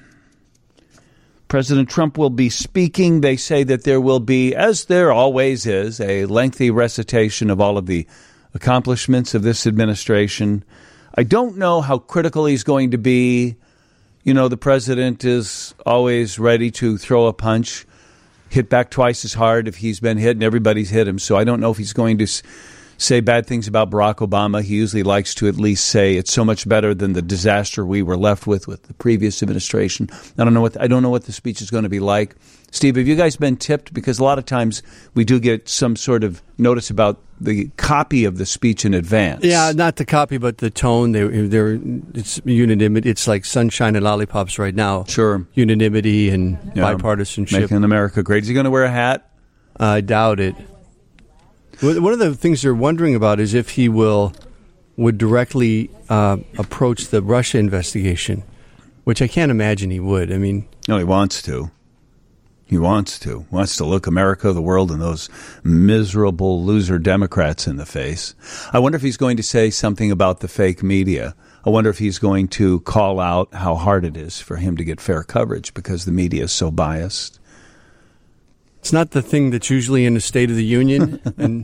President Trump will be speaking. They say that there will be, as there always is, a lengthy recitation of all of the accomplishments of this administration. I don't know how critical he's going to be. You know, the president is always ready to throw a punch, hit back twice as hard if he's been hit, and everybody's hit him. So I don't know if he's going to say bad things about Barack Obama. He usually likes to at least say it's so much better than the disaster we were left with the previous administration. I don't know what the speech is going to be like. Steve, have you guys been tipped? Because a lot of times we do get some sort of notice about the copy of the speech in advance. Yeah, not the copy, but the tone. It's unanimity. It's like sunshine and lollipops right now. Sure. Unanimity and bipartisanship. Making America great. Is he going to wear a hat? I doubt it. One of the things they're wondering about is if he would directly approach the Russia investigation, which I can't imagine he would. I mean, no, he wants to. He wants to look America, the world, and those miserable loser Democrats in the face. I wonder if he's going to say something about the fake media. I wonder if he's going to call out how hard it is for him to get fair coverage because the media is so biased. It's not the thing that's usually in the State of the Union. And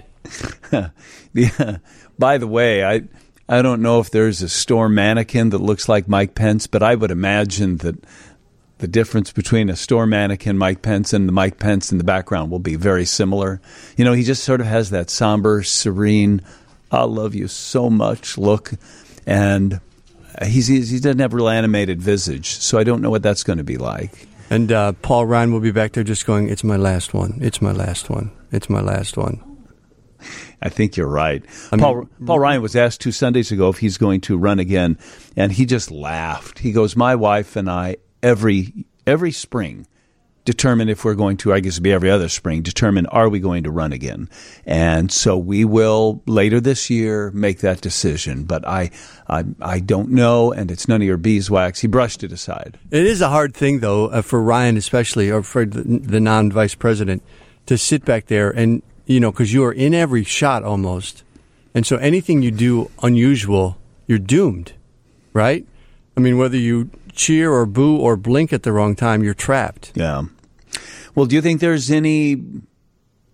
yeah. By the way, I don't know if there's a store mannequin that looks like Mike Pence, but I would imagine that the difference between a store mannequin, Mike Pence, and the Mike Pence in the background will be very similar. You know, he just sort of has that somber, serene, I love you so much look. And he doesn't have a real animated visage, so I don't know what that's going to be like. And Paul Ryan will be back there just going, it's my last one. It's my last one. It's my last one. I think you're right. Paul Ryan was asked 2 Sundays ago if he's going to run again, and he just laughed. He goes, my wife and I, every spring, determine if we're going to, I guess it'd be every other spring, determine are we going to run again. And so we will, later this year, make that decision. But I don't know, and it's none of your beeswax. He brushed it aside. It is a hard thing, though, for Ryan especially, or for the non-vice president, to sit back there and, you know, because you are in every shot almost. And so anything you do unusual, you're doomed, right? I mean, whether you cheer or boo or blink at the wrong time, you're trapped. Yeah. Well, do you think there's any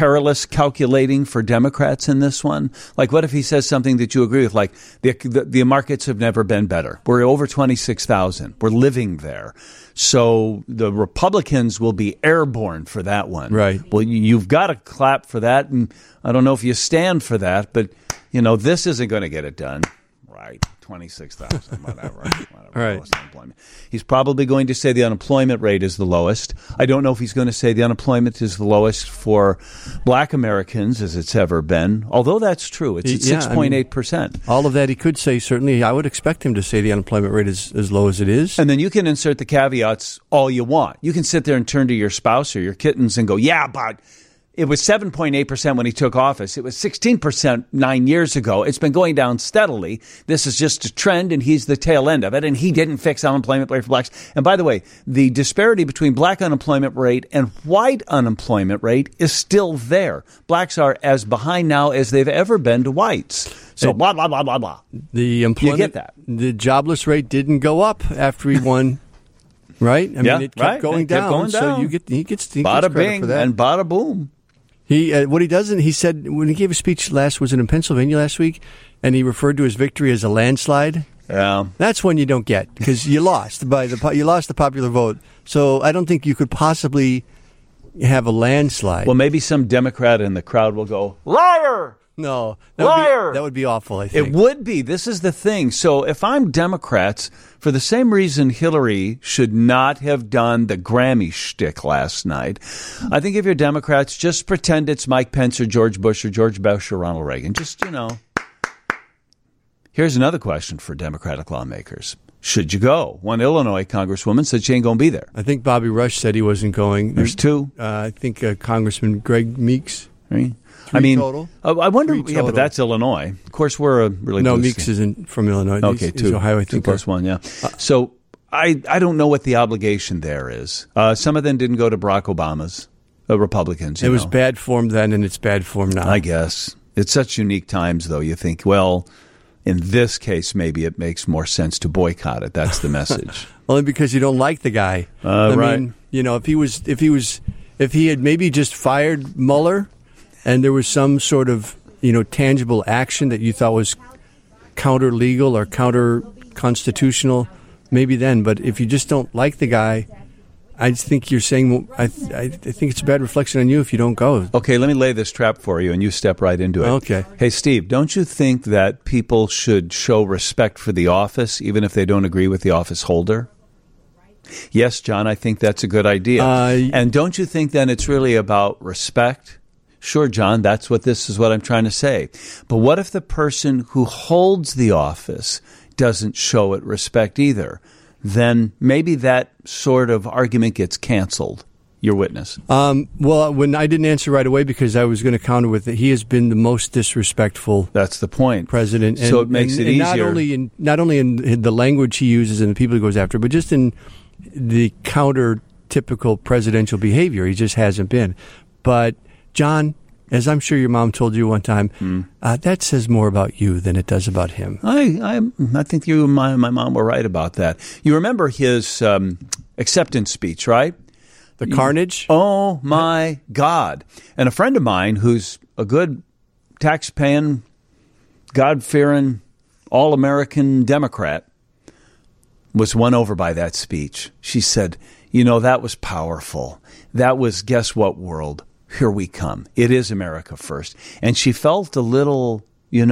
perilous calculating for Democrats in this one? Like, what if he says something that you agree with? Like, the markets have never been better. We're over 26,000. We're living there. So the Republicans will be airborne for that one. Right. Well, you've got to clap for that. And I don't know if you stand for that, but, this isn't going to get it done. Right. 26,000, whatever. All right. Unemployment. He's probably going to say the unemployment rate is the lowest. I don't know if he's going to say the unemployment is the lowest for black Americans as it's ever been, although that's true. It's at 6.8%. All of that he could say, certainly. I would expect him to say the unemployment rate is as low as it is. And then you can insert the caveats all you want. You can sit there and turn to your spouse or your kittens and go, yeah, but it was 7.8% when he took office. It was 16% 9 years ago. It's been going down steadily. This is just a trend, and he's the tail end of it. And he didn't fix unemployment rate for blacks. And by the way, the disparity between black unemployment rate and white unemployment rate is still there. Blacks are as behind now as they've ever been to whites. So blah, blah, blah, blah, blah. The employment, you get that. The jobless rate didn't go up after he won. Right? I mean, it kept going down. So he gets bada bing for that. And bada boom. What he doesn't, he said when he gave a speech was it in Pennsylvania last week, and he referred to his victory as a landslide. Yeah, that's one you don't get because you lost you lost the popular vote. So I don't think you could possibly have a landslide. Well, maybe some Democrat in the crowd will go, liar. No, liar. That would be awful, I think. It would be. This is the thing. So if I'm Democrats, for the same reason Hillary should not have done the Grammy shtick last night, I think if you're Democrats, just pretend it's Mike Pence or George Bush or Ronald Reagan. Just, Here's another question for Democratic lawmakers. Should you go? One Illinois congresswoman said she ain't going to be there. I think Bobby Rush said he wasn't going. There's two. I think Congressman Greg Meeks. Right. Total? I wonder. Yeah, but that's Illinois. Of course, we're a really no. Meeks isn't from Illinois. Okay, he's Ohio. 2+1. Yeah. So I don't know what the obligation there is. Some of them didn't go to Barack Obama's Republicans. It was bad form then, and it's bad form now. I guess it's such unique times, though. You think, well, in this case, maybe it makes more sense to boycott it. That's the message. Only because you don't like the guy. I mean, if he had maybe just fired Mueller. And there was some sort of, tangible action that you thought was counter-legal or counter-constitutional, maybe then. But if you just don't like the guy, I think you're saying, I think it's a bad reflection on you if you don't go. Okay, let me lay this trap for you, and you step right into it. Okay. Hey, Steve, don't you think that people should show respect for the office, even if they don't agree with the office holder? Yes, John, I think that's a good idea. And don't you think then it's really about respect? Sure, John, that's what I'm trying to say. But what if the person who holds the office doesn't show it respect either? Then maybe that sort of argument gets canceled. Your witness. Well, when I didn't answer right away because I was going to counter with that he has been the most disrespectful. That's the point, president. And, so it makes it easier. Not only in the language he uses and the people he goes after, but just in the counter-typical presidential behavior. He just hasn't been. But John, as I'm sure your mom told you one time, that says more about you than it does about him. I think you and my mom were right about that. You remember his acceptance speech, right? The carnage? Oh, my God. And a friend of mine who's a good tax-paying, God-fearing, all-American Democrat was won over by that speech. She said, that was powerful. That was, guess what, world? Here we come. It is America first. And she felt a little,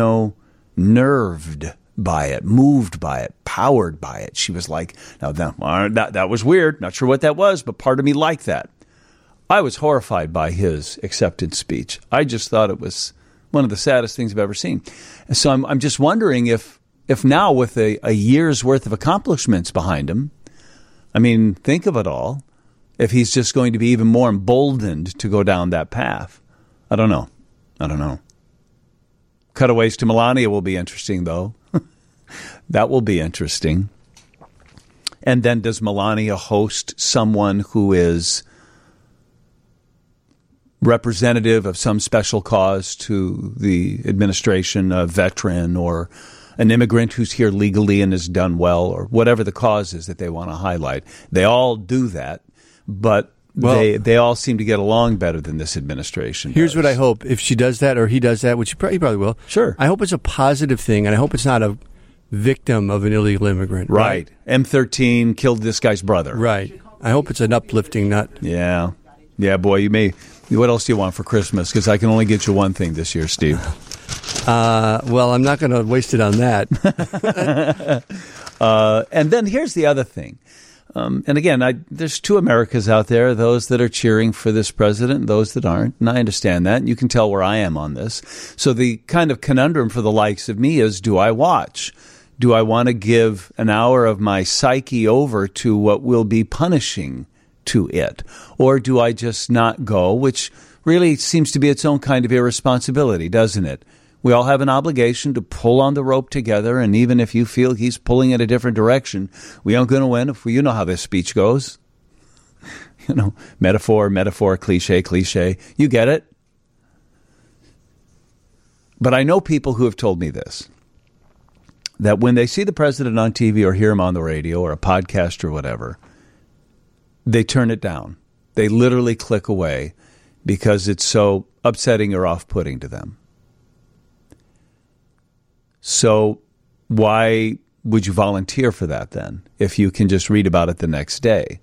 nerved by it, moved by it, powered by it. She was like, now that was weird. Not sure what that was, but part of me liked that. I was horrified by his acceptance speech. I just thought it was one of the saddest things I've ever seen. And so I'm just wondering if now with a year's worth of accomplishments behind him, I mean, think of it all. If he's just going to be even more emboldened to go down that path. I don't know. Cutaways to Melania will be interesting, though. That will be interesting. And then does Melania host someone who is representative of some special cause to the administration, a veteran or an immigrant who's here legally and has done well, or whatever the cause is that they want to highlight? They all do that. But they all seem to get along better than this administration. Here's what I hope. If she does that or he does that, which he probably will. Sure. I hope it's a positive thing, and I hope it's not a victim of an illegal immigrant. Right. M13 killed this guy's brother. Right. I hope it's an uplifting nut. Yeah. Yeah, boy, you may. What else do you want for Christmas? Because I can only get you one thing this year, Steve. Well, I'm not going to waste it on that. And then here's the other thing. And again, there's two Americas out there, those that are cheering for this president and those that aren't. And I understand that. And you can tell where I am on this. So the kind of conundrum for the likes of me is, do I watch? Do I want to give an hour of my psyche over to what will be punishing to it? Or do I just not go, which really seems to be its own kind of irresponsibility, doesn't it? We all have an obligation to pull on the rope together, and even if you feel he's pulling in a different direction, we aren't going to win. You know how this speech goes. You know, metaphor, cliche. You get it? But I know people who have told me this, that when they see the president on TV or hear him on the radio or a podcast or whatever, they turn it down. They literally click away because it's so upsetting or off-putting to them. So why would you volunteer for that then, if you can just read about it the next day?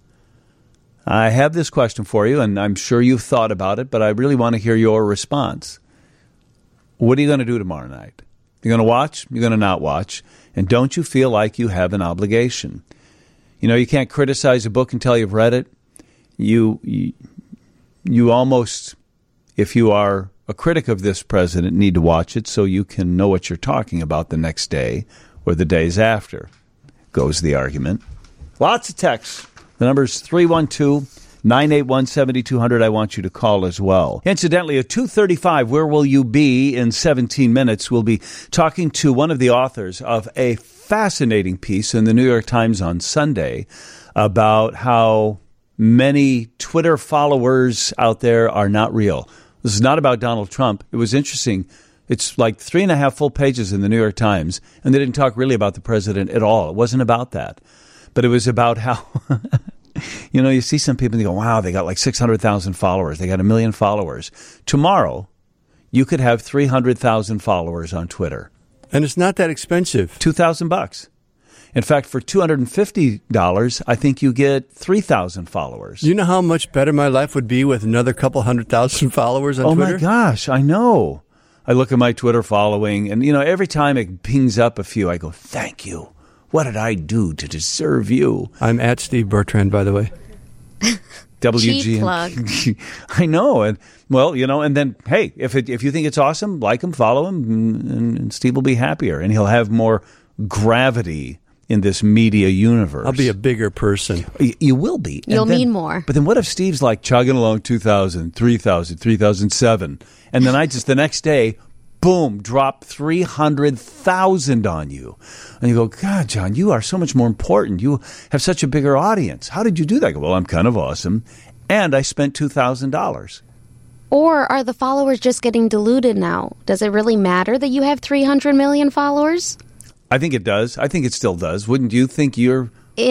I have this question for you, and I'm sure you've thought about it, but I really want to hear your response. What are you going to do tomorrow night? You're going to watch? You're going to not watch? And don't you feel like you have an obligation? You know, you can't criticize a book until you've read it. You almost, if you are a critic of this president, need to watch it so you can know what you're talking about the next day or the days after, goes the argument. Lots of texts. The number is 312-981-7200. I want you to call as well. Incidentally, at 2:35, where will you be in 17 minutes? We'll be talking to one of the authors of a fascinating piece in the New York Times on Sunday about how many Twitter followers out there are not real. This is not about Donald Trump. It was interesting. It's like 3.5 full pages in the New York Times, and they didn't talk really about the president at all. It wasn't about that. But it was about how, you see some people and you go, wow, they got like 600,000 followers. They got 1 million followers. Tomorrow, you could have 300,000 followers on Twitter. And it's not that expensive. $2,000. In fact, for $250, I think you get 3,000 followers. You know how much better my life would be with another couple 100,000 followers on Twitter? Oh, my gosh, I know. I look at my Twitter following, and, every time it pings up a few, I go, thank you. What did I do to deserve you? I'm at Steve Bertrand, by the way. WG. Plug. I know. And, and then, hey, if you think it's awesome, like him, follow him, and Steve will be happier, and he'll have more gravity in this media universe. I'll be a bigger person. You will be. You'll mean more. But then what if Steve's like chugging along 2,000, 3,000, 3,007, and then I just the next day, boom, drop 300,000 on you. And you go, God, John, you are so much more important. You have such a bigger audience. How did you do that? I go, well, I'm kind of awesome. And I spent $2,000. Or are the followers just getting diluted now? Does it really matter that you have 300 million followers? I think it does. I think it still does. Wouldn't you think you're...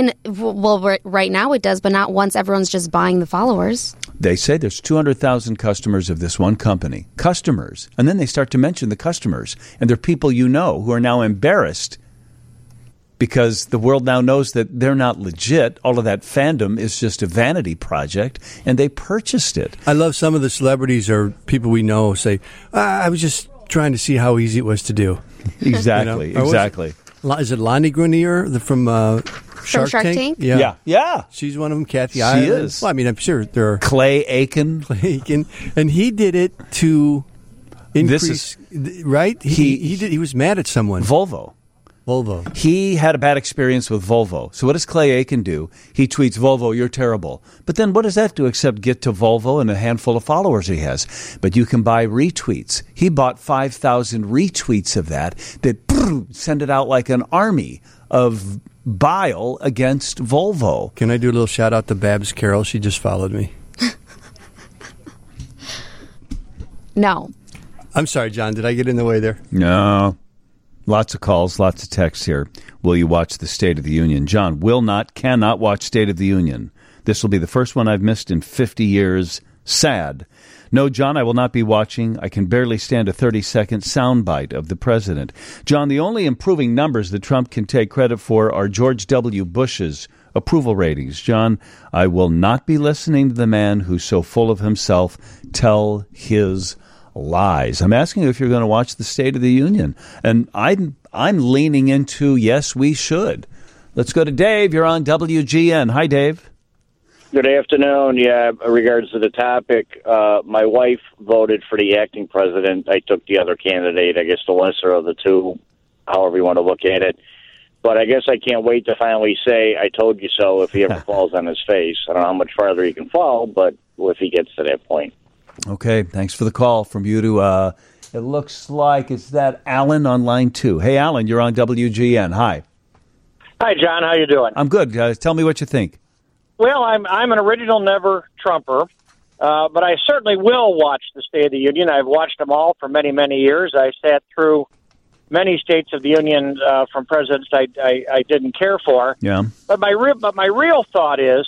Right now it does, but not once everyone's just buying the followers. They say there's 200,000 customers of this one company. Customers. And then they start to mention the customers. And they're people who are now embarrassed because the world now knows that they're not legit. All of that fandom is just a vanity project, and they purchased it. I love some of the celebrities or people we know say, I was just trying to see how easy it was to do. Exactly, exactly. Is it Lonnie Grenier from Shark Tank? Yeah. She's one of them. Kathy she Ireland. Is. Well, I mean, I'm sure there are... Clay Aiken. And he did it to increase... right? He was mad at someone. Volvo. Volvo. He had a bad experience with Volvo. So what does Clay Aiken do? He tweets, Volvo, you're terrible. But then what does that do except get to Volvo and a handful of followers he has? But you can buy retweets. He bought 5,000 retweets of that send it out like an army of bile against Volvo. Can I do a little shout out to Babs Carroll? She just followed me. No. I'm sorry, John. Did I get in the way there? No. Lots of calls, lots of texts here. Will you watch the State of the Union? John will not, cannot watch State of the Union. This will be the first one I've missed in 50 years. Sad. No, John, I will not be watching. I can barely stand a 30-second soundbite of the president. John, the only improving numbers that Trump can take credit for are George W. Bush's approval ratings. John, I will not be listening to the man who's so full of himself tell his lies. I'm asking you if you're going to watch the State of the Union. And I'm leaning into, yes, we should. Let's go to Dave. You're on WGN. Hi, Dave. Good afternoon. Yeah, in regards to the topic, my wife voted for the acting president. I took the other candidate, I guess the lesser of the two, however you want to look at it. But I guess I can't wait to finally say, I told you so, if he ever falls on his face. I don't know how much farther he can fall, but if he gets to that point. Okay, thanks for the call from you to, it looks like, is that Alan on line 2? Hey, Alan, you're on WGN. Hi. Hi, John. How you doing? I'm good, guys. Tell me what you think. Well, I'm an original never Trumper, but I certainly will watch the State of the Union. I've watched them all for many, many years. I sat through many States of the Union from presidents I didn't care for. Yeah. But my real thought is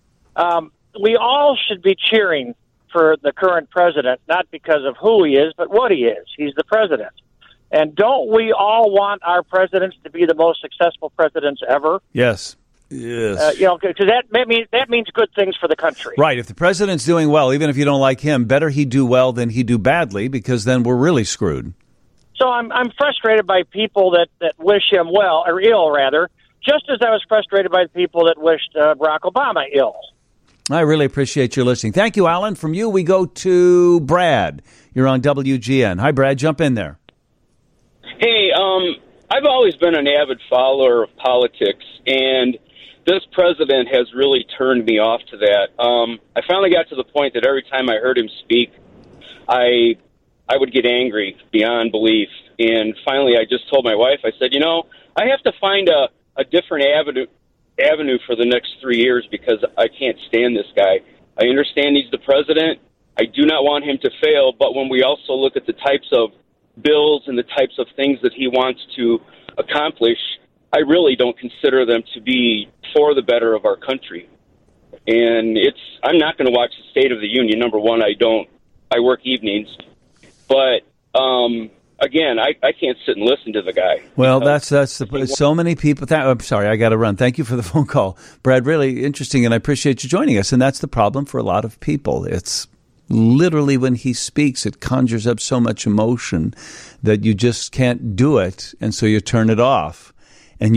we all should be cheering for the current president, not because of who he is, but what he is. He's the president. And don't we all want our presidents to be the most successful presidents ever? Yes. Yes. Because that means good things for the country. Right. If the president's doing well, even if you don't like him, better he do well than he do badly, because then we're really screwed. So I'm frustrated by people that wish him well, or ill, rather, just as I was frustrated by the people that wished Barack Obama ill. I really appreciate your listening. Thank you, Alan. From you, we go to Brad. You're on WGN. Hi, Brad. Jump in there. Hey, I've always been an avid follower of politics, and this president has really turned me off to that. I finally got to the point that every time I heard him speak, I would get angry beyond belief. And finally, I just told my wife, I said, I have to find a different avenue for the next 3 years because I can't stand this guy. I understand he's the president. I do not want him to fail. But when we also look at the types of bills and the types of things that he wants to accomplish, I really don't consider them to be for the better of our country. And I'm not going to watch the State of the Union. Number one, I work evenings. But, again, I can't sit and listen to the guy. Well, so many people. I'm sorry, I got to run. Thank you for the phone call, Brad. Really interesting, and I appreciate you joining us. And that's the problem for a lot of people. It's literally when he speaks, it conjures up so much emotion that you just can't do it, and so you turn it off. And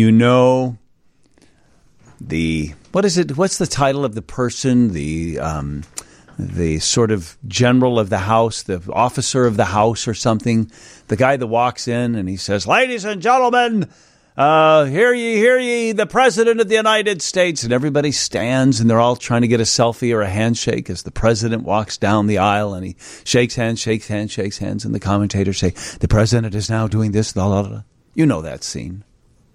what's the title of the person, the sort of general of the house, the officer of the house or something, the guy that walks in and he says, "Ladies and gentlemen, hear ye, the President of the United States." And everybody stands and they're all trying to get a selfie or a handshake as the president walks down the aisle and he shakes hands. And the commentators say, "The president is now doing this." Blah, blah, blah. You know that scene.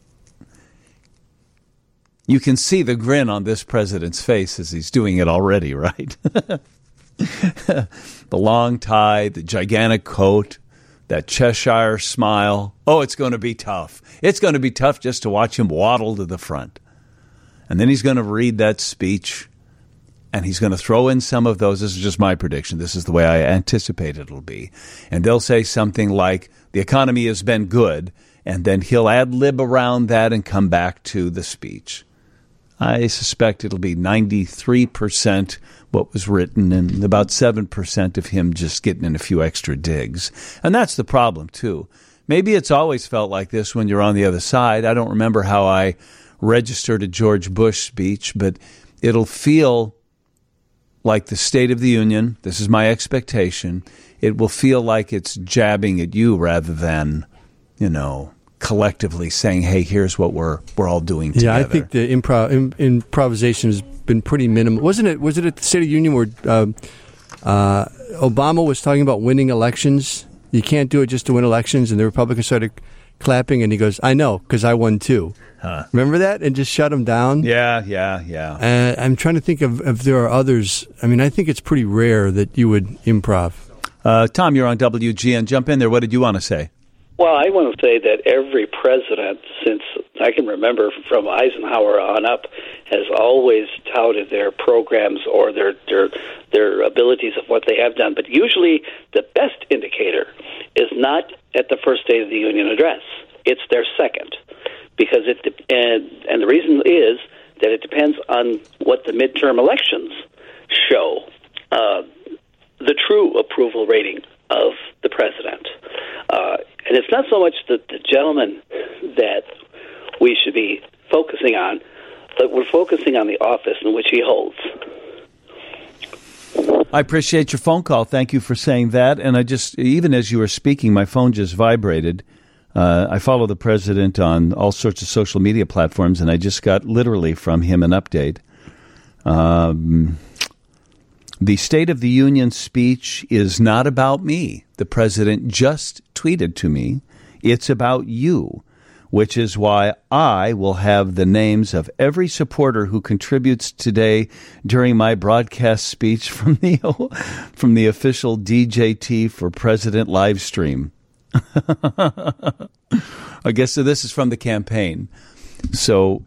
You can see the grin on this president's face as he's doing it already, right? The long tie, the gigantic coat, that Cheshire smile. Oh, it's going to be tough. It's going to be tough just to watch him waddle to the front. And then he's going to read that speech, and he's going to throw in some of those. This is just my prediction. This is the way I anticipate it'll be. And they'll say something like, "The economy has been good," and then he'll ad-lib around that and come back to the speech. I suspect it'll be 93% what was written and about 7% of him just getting in a few extra digs. And that's the problem, too. Maybe it's always felt like this when you're on the other side. I don't remember how I registered a George Bush speech, but it'll feel like the State of the Union. This is my expectation. It will feel like it's jabbing at you rather than, collectively saying, "Hey, here's what we're all doing together." Yeah, I think the improvisation has been pretty minimal. Was it at the State of the Union where Obama was talking about winning elections? You can't do it just to win elections, and the Republicans started clapping, and he goes, "I know, because I won too." Remember that? And just shut him down? Yeah. I'm trying to think of if there are others. I mean, I think it's pretty rare that you would improv. Tom, you're on WGN. Jump in there. What did you want to say? Well, I want to say that every president, since I can remember from Eisenhower on up, has always touted their programs or their abilities of what they have done. But usually the best indicator is not at the first State of the Union address. It's their second. Because and the reason is that it depends on what the midterm elections show, the true approval rating of the president. And it's not so much the gentleman that we should be focusing on, but we're focusing on the office in which he holds. I appreciate your phone call. Thank you for saying that. And even as you were speaking, my phone just vibrated. I follow the president on all sorts of social media platforms, and I just got literally from him an update. The State of the Union speech is not about me. The president just tweeted to me, it's about you, which is why I will have the names of every supporter who contributes today during my broadcast speech from the official DJT for President live stream. I guess so. This is from the campaign. So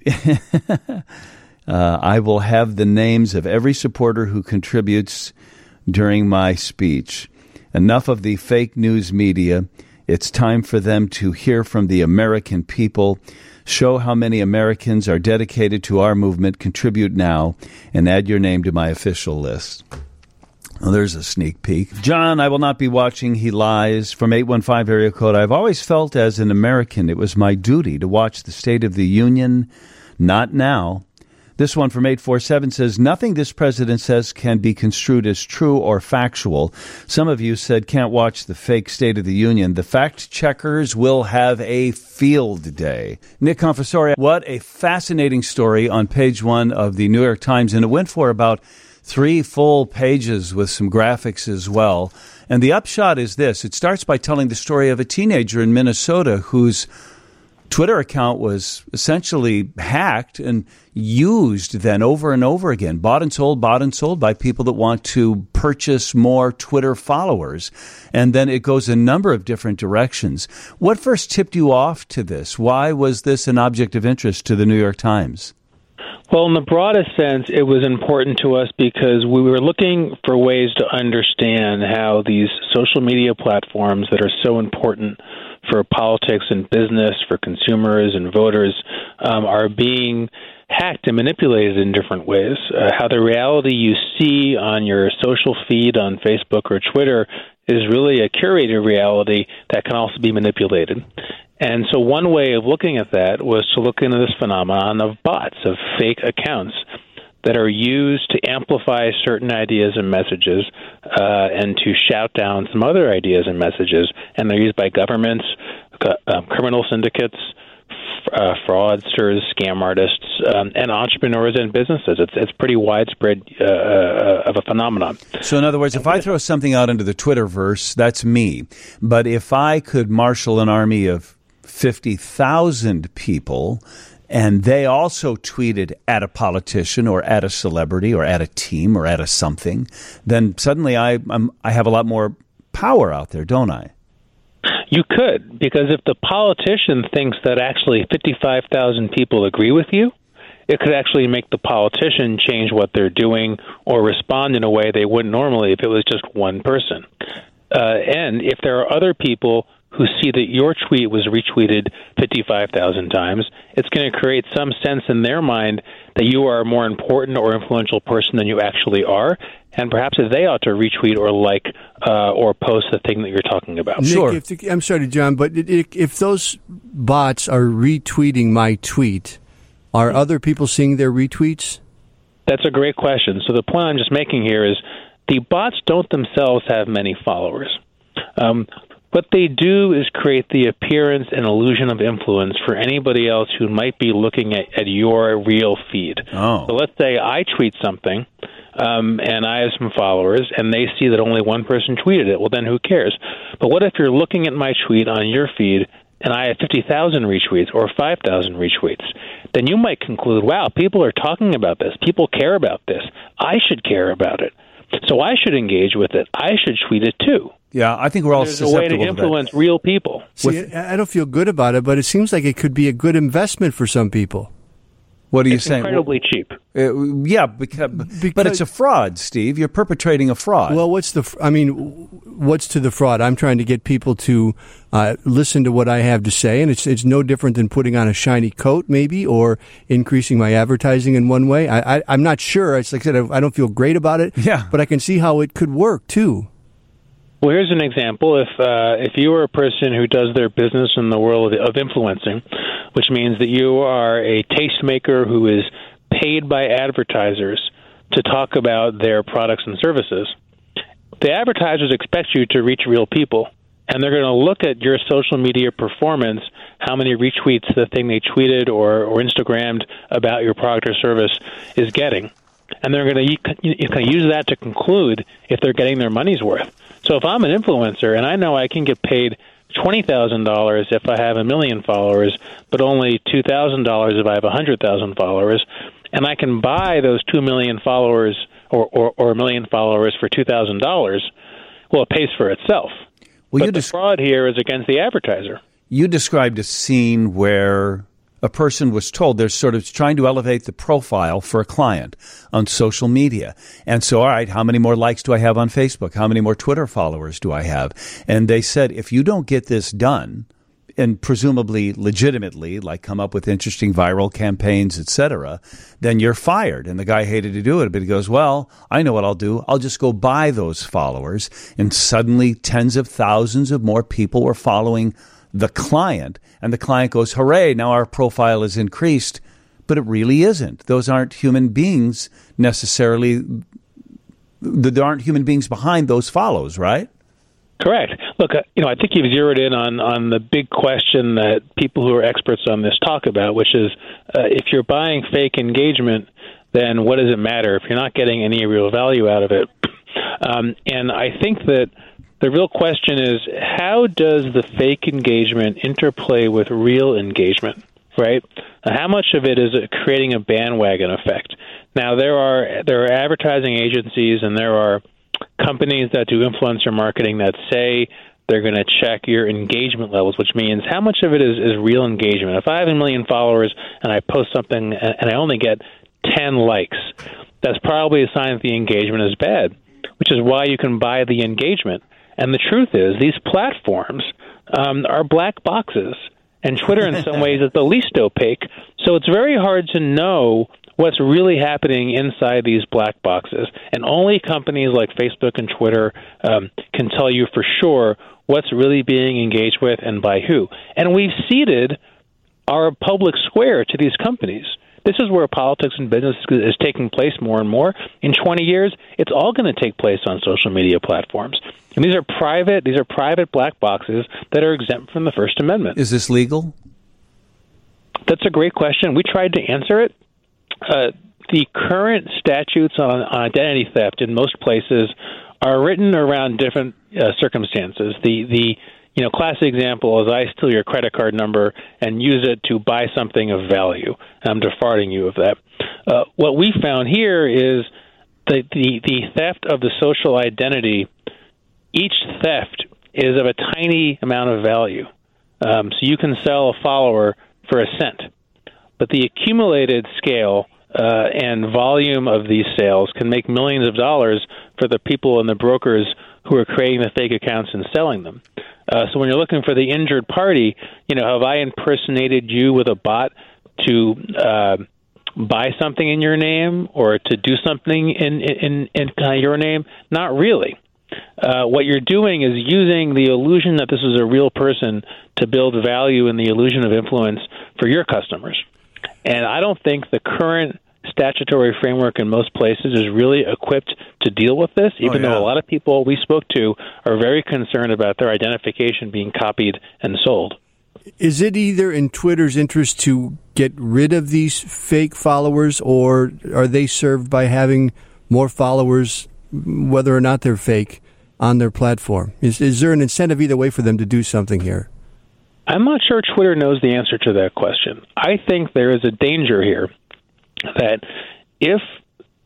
I will have the names of every supporter who contributes during my speech. Enough of the fake news media. It's time for them to hear from the American people, show how many Americans are dedicated to our movement, contribute now, and add your name to my official list. Well, there's a sneak peek. John, I will not be watching. He lies. From 815 area code, I've always felt as an American it was my duty to watch the State of the Union. Not now. This one from 847 says, nothing this president says can be construed as true or factual. Some of you said can't watch the fake State of the Union. The fact checkers will have a field day. Nick Confessore, what a fascinating story on page 1 of the New York Times. And it went for about 3 full pages with some graphics as well. And the upshot is this. It starts by telling the story of a teenager in Minnesota whose Twitter account was essentially hacked and used then over and over again, bought and sold by people that want to purchase more Twitter followers. And then it goes a number of different directions. What first tipped you off to this? Why was this an object of interest to the New York Times? Well, in the broadest sense, it was important to us because we were looking for ways to understand how these social media platforms that are so important for politics and business, for consumers and voters, are being hacked and manipulated in different ways. How the reality you see on your social feed on Facebook or Twitter is really a curated reality that can also be manipulated. And so one way of looking at that was to look into this phenomenon of bots, of fake accounts that are used to amplify certain ideas and messages and to shout down some other ideas and messages. And they're used by governments, criminal syndicates, fraudsters, scam artists, and entrepreneurs and businesses. It's pretty widespread of a phenomenon. So in other words, if I throw something out into the Twitterverse, that's me. But if I could marshal an army of 50,000 people and they also tweeted at a politician or at a celebrity or at a team or at a something, then suddenly I have a lot more power out there, don't I? You could, because if the politician thinks that actually 55,000 people agree with you, it could actually make the politician change what they're doing or respond in a way they wouldn't normally if it was just one person. And if there are other people who see that your tweet was retweeted 55,000 times, it's going to create some sense in their mind that you are a more important or influential person than you actually are, and perhaps that they ought to retweet or like or post the thing that you're talking about. Nick, sure. I'm sorry, John, but if those bots are retweeting my tweet, are other people seeing their retweets? That's a great question. So the point I'm just making here is the bots don't themselves have many followers. What they do is create the appearance and illusion of influence for anybody else who might be looking at your real feed. Oh. So let's say I tweet something, and I have some followers, and they see that only one person tweeted it. Well, then who cares? But what if you're looking at my tweet on your feed, and I have 50,000 retweets or 5,000 retweets? Then you might conclude, wow, people are talking about this. People care about this. I should care about it. So I should engage with it. I should tweet it too. Yeah, I think we're all susceptible to that. There's a way to influence real people. See, I don't feel good about it, but it seems like it could be a good investment for some people. What are you it's saying? Incredibly cheap. Yeah, but it's a fraud, Steve. You're perpetrating a fraud. Well, what's to the fraud? I'm trying to get people to listen to what I have to say, and it's no different than putting on a shiny coat, maybe, or increasing my advertising in one way. I'm not sure. It's like I said, I don't feel great about it. Yeah, but I can see how it could work too. Well, here's an example. If you are a person who does their business in the world of influencing, which means that you are a tastemaker who is paid by advertisers to talk about their products and services, the advertisers expect you to reach real people, and they're going to look at your social media performance, how many retweets the thing they tweeted or Instagrammed about your product or service is getting, and they're going to use that to conclude if they're getting their money's worth. So if I'm an influencer and I know I can get paid $20,000 if I have 1 million followers, but only $2,000 if I have 100,000 followers, and I can buy those 2 million followers or 1 million followers for $2,000, well, it pays for itself. Well, but the fraud here is against the advertiser. You described a scene where a person was told they're sort of trying to elevate the profile for a client on social media. And so, all right, how many more likes do I have on Facebook? How many more Twitter followers do I have? And they said, if you don't get this done, and presumably legitimately, like come up with interesting viral campaigns, etc., then you're fired. And the guy hated to do it, but he goes, well, I know what I'll do. I'll just go buy those followers. And suddenly tens of thousands of more people were following the client, and the client goes, hooray, now our profile is increased. But it really isn't. Those aren't human beings necessarily. There aren't human beings behind those follows, right? Correct. Look, I think you've zeroed in on the big question that people who are experts on this talk about, which is if you're buying fake engagement, then what does it matter if you're not getting any real value out of it? And I think that the real question is, how does the fake engagement interplay with real engagement, right? How much of it is creating a bandwagon effect? Now, there are advertising agencies and there are companies that do influencer marketing that say they're going to check your engagement levels, which means how much of it is real engagement. If I have 1 million followers and I post something and I only get 10 likes, that's probably a sign that the engagement is bad, which is why you can buy the engagement. And the truth is, these platforms are black boxes, and Twitter in some ways is the least opaque. So it's very hard to know what's really happening inside these black boxes. And only companies like Facebook and Twitter can tell you for sure what's really being engaged with and by who. And we've ceded our public square to these companies. This is where politics and business is taking place more and more. In 20 years, it's all going to take place on social media platforms. And these are private black boxes that are exempt from the First Amendment. Is this legal? That's a great question. We tried to answer it. The current statutes on identity theft in most places are written around different circumstances. The classic example is I steal your credit card number and use it to buy something of value. I'm defrauding you of that. What we found here is the theft of the social identity. Each theft is of a tiny amount of value. So you can sell a follower for a cent. But the accumulated scale and volume of these sales can make millions of dollars for the people and the brokers who are creating the fake accounts and selling them. So when you're looking for the injured party, have I impersonated you with a bot to buy something in your name or to do something in your name? Not really. What you're doing is using the illusion that this is a real person to build value in the illusion of influence for your customers. And I don't think the current statutory framework in most places is really equipped to deal with this, even though a lot of people we spoke to are very concerned about their identification being copied and sold. Is it either in Twitter's interest to get rid of these fake followers, or are they served by having more followers, whether or not they're fake, on their platform? Is there an incentive either way for them to do something here? I'm not sure Twitter knows the answer to that question. I think there is a danger here that if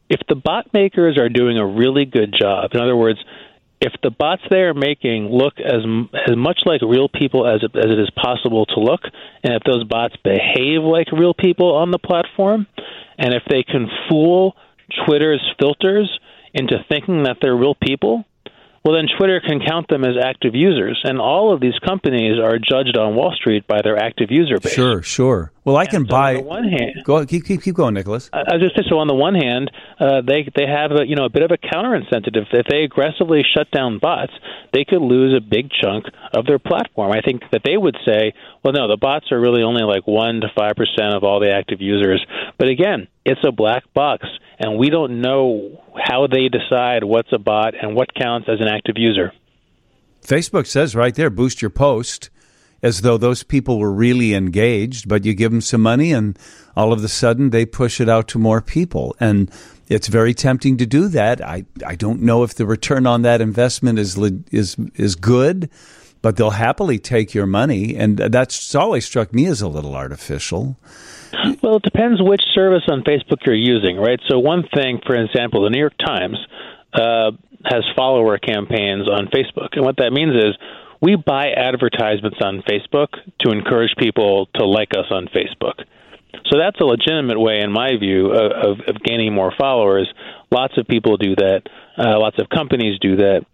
if the bot makers are doing a really good job, in other words, if the bots they are making look as much like real people as it is possible to look, and if those bots behave like real people on the platform, and if they can fool Twitter's filters into thinking that they're real people, well, then Twitter can count them as active users. And all of these companies are judged on Wall Street by their active user base. Sure. Well, I can buy. On the one hand, go keep going, Nicholas. I was just saying, so on the one hand, they have a bit of a counter incentive. If they aggressively shut down bots, they could lose a big chunk of their platform. I think that they would say, well, no, the bots are really only like 1 to 5% of all the active users. But again, it's a black box, and we don't know how they decide what's a bot and what counts as an active user. Facebook says right there, boost your post, as though those people were really engaged, but you give them some money and all of a sudden they push it out to more people. And it's very tempting to do that. I don't know if the return on that investment is good, but they'll happily take your money. And that's always struck me as a little artificial. Well, it depends which service on Facebook you're using, right? So one thing, for example, the New York Times has follower campaigns on Facebook. And what that means is we buy advertisements on Facebook to encourage people to like us on Facebook. So that's a legitimate way, in my view, of gaining more followers. Lots of people do that. Lots of companies do that.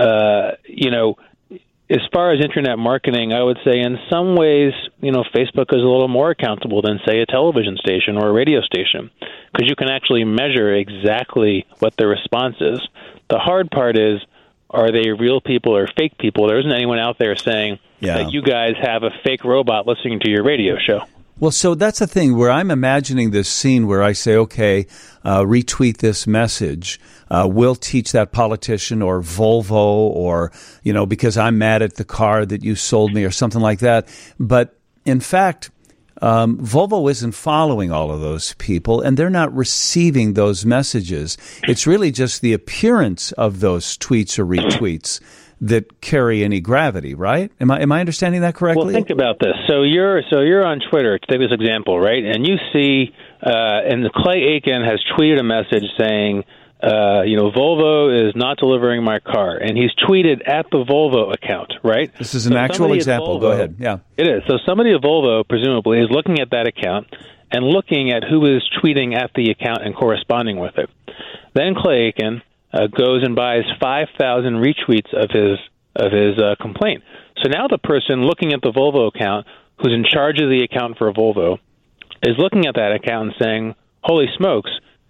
As far as internet marketing, I would say in some ways, Facebook is a little more accountable than, say, a television station or a radio station, because you can actually measure exactly what the response is. The hard part is, are they real people or fake people? There isn't anyone out there saying that you guys have a fake robot listening to your radio show. Well, so that's the thing where I'm imagining this scene where I say, okay, retweet this message. We'll teach that politician or Volvo or, because I'm mad at the car that you sold me or something like that. But in fact, Volvo isn't following all of those people, and they're not receiving those messages. It's really just the appearance of those tweets or retweets that carry any gravity, right? Am I understanding that correctly? Well, think about this. So you're on Twitter, to take this example, right? And you see, and Clay Aiken has tweeted a message saying, Volvo is not delivering my car. And he's tweeted at the Volvo account, right? This is an actual example. Go ahead. Yeah. It is. So somebody at Volvo, presumably, is looking at that account and looking at who is tweeting at the account and corresponding with it. Then Clay Aiken goes and buys 5,000 retweets of his complaint. So now the person looking at the Volvo account, who's in charge of the account for Volvo, is looking at that account and saying, holy smokes,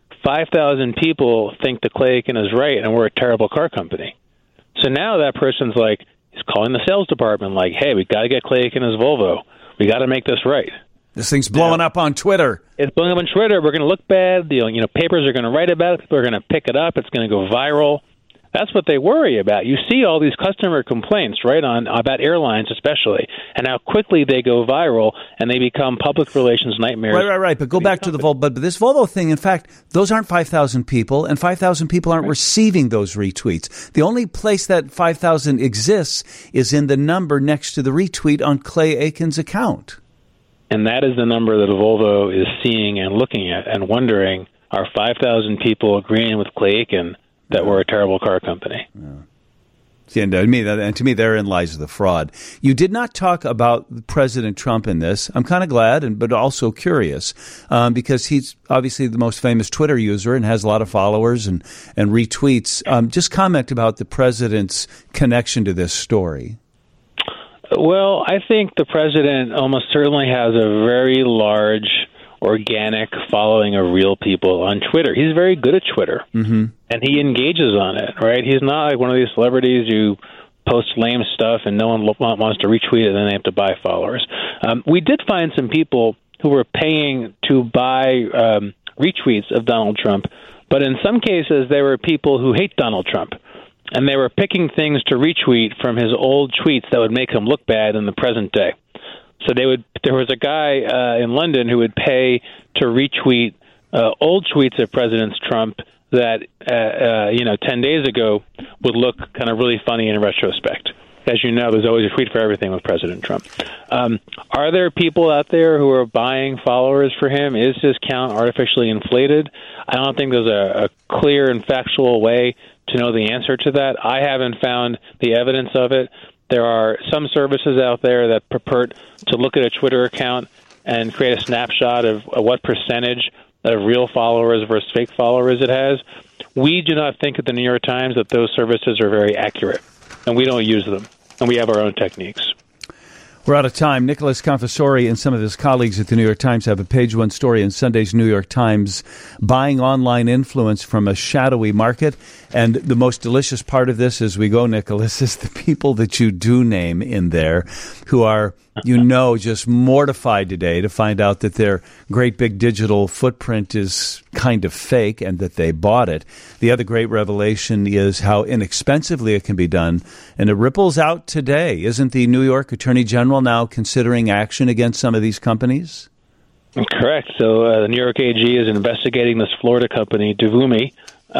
5,000 people think that Clay Aiken is right and we're a terrible car company. So now that person's he's calling the sales department hey, we got to get Clay Aiken as Volvo. We got to make this right. This thing's blowing up on Twitter. It's blowing up on Twitter. We're going to look bad. Papers are going to write about it. People are going to pick it up. It's going to go viral. That's what they worry about. You see all these customer complaints, right, about airlines especially, and how quickly they go viral and they become public relations nightmares. Right. But go back to the Volvo. But this Volvo thing, in fact, those aren't 5,000 people, and 5,000 people aren't receiving those retweets. The only place that 5,000 exists is in the number next to the retweet on Clay Aiken's account. And that is the number that Volvo is seeing and looking at and wondering, are 5,000 people agreeing with Clay Aiken that we're a terrible car company? Yeah. See, and to me, therein lies the fraud. You did not talk about President Trump in this. I'm kind of glad, but also curious, because he's obviously the most famous Twitter user and has a lot of followers and retweets. Just comment about the president's connection to this story. Well, I think the president almost certainly has a very large organic following of real people on Twitter. He's very good at Twitter, and he engages on it, right? He's not like one of these celebrities who posts lame stuff and no one wants to retweet it and then they have to buy followers. We did find some people who were paying to buy retweets of Donald Trump, but in some cases they were people who hate Donald Trump. And they were picking things to retweet from his old tweets that would make him look bad in the present day. So there was a guy in London who would pay to retweet old tweets of President Trump that 10 days ago would look kind of really funny in retrospect. As you know, there's always a tweet for everything with President Trump. Are there people out there who are buying followers for him? Is his count artificially inflated? I don't think there's a clear and factual way to know the answer to that. I haven't found the evidence of it. There are some services out there that purport to look at a Twitter account and create a snapshot of what percentage of real followers versus fake followers it has. We do not think at the New York Times that those services are very accurate, and we don't use them, and we have our own techniques. We're out of time. Nicholas Confessori and some of his colleagues at the New York Times have a page one story in Sunday's New York Times, buying online influence from a shadowy market. And the most delicious part of this as we go, Nicholas, is the people that you do name in there who are, just mortified today to find out that their great big digital footprint is kind of fake and that they bought it. The other great revelation is how inexpensively it can be done. And it ripples out today. Isn't the New York Attorney General now considering action against some of these companies? Correct. So the New York AG is investigating this Florida company, Devumi,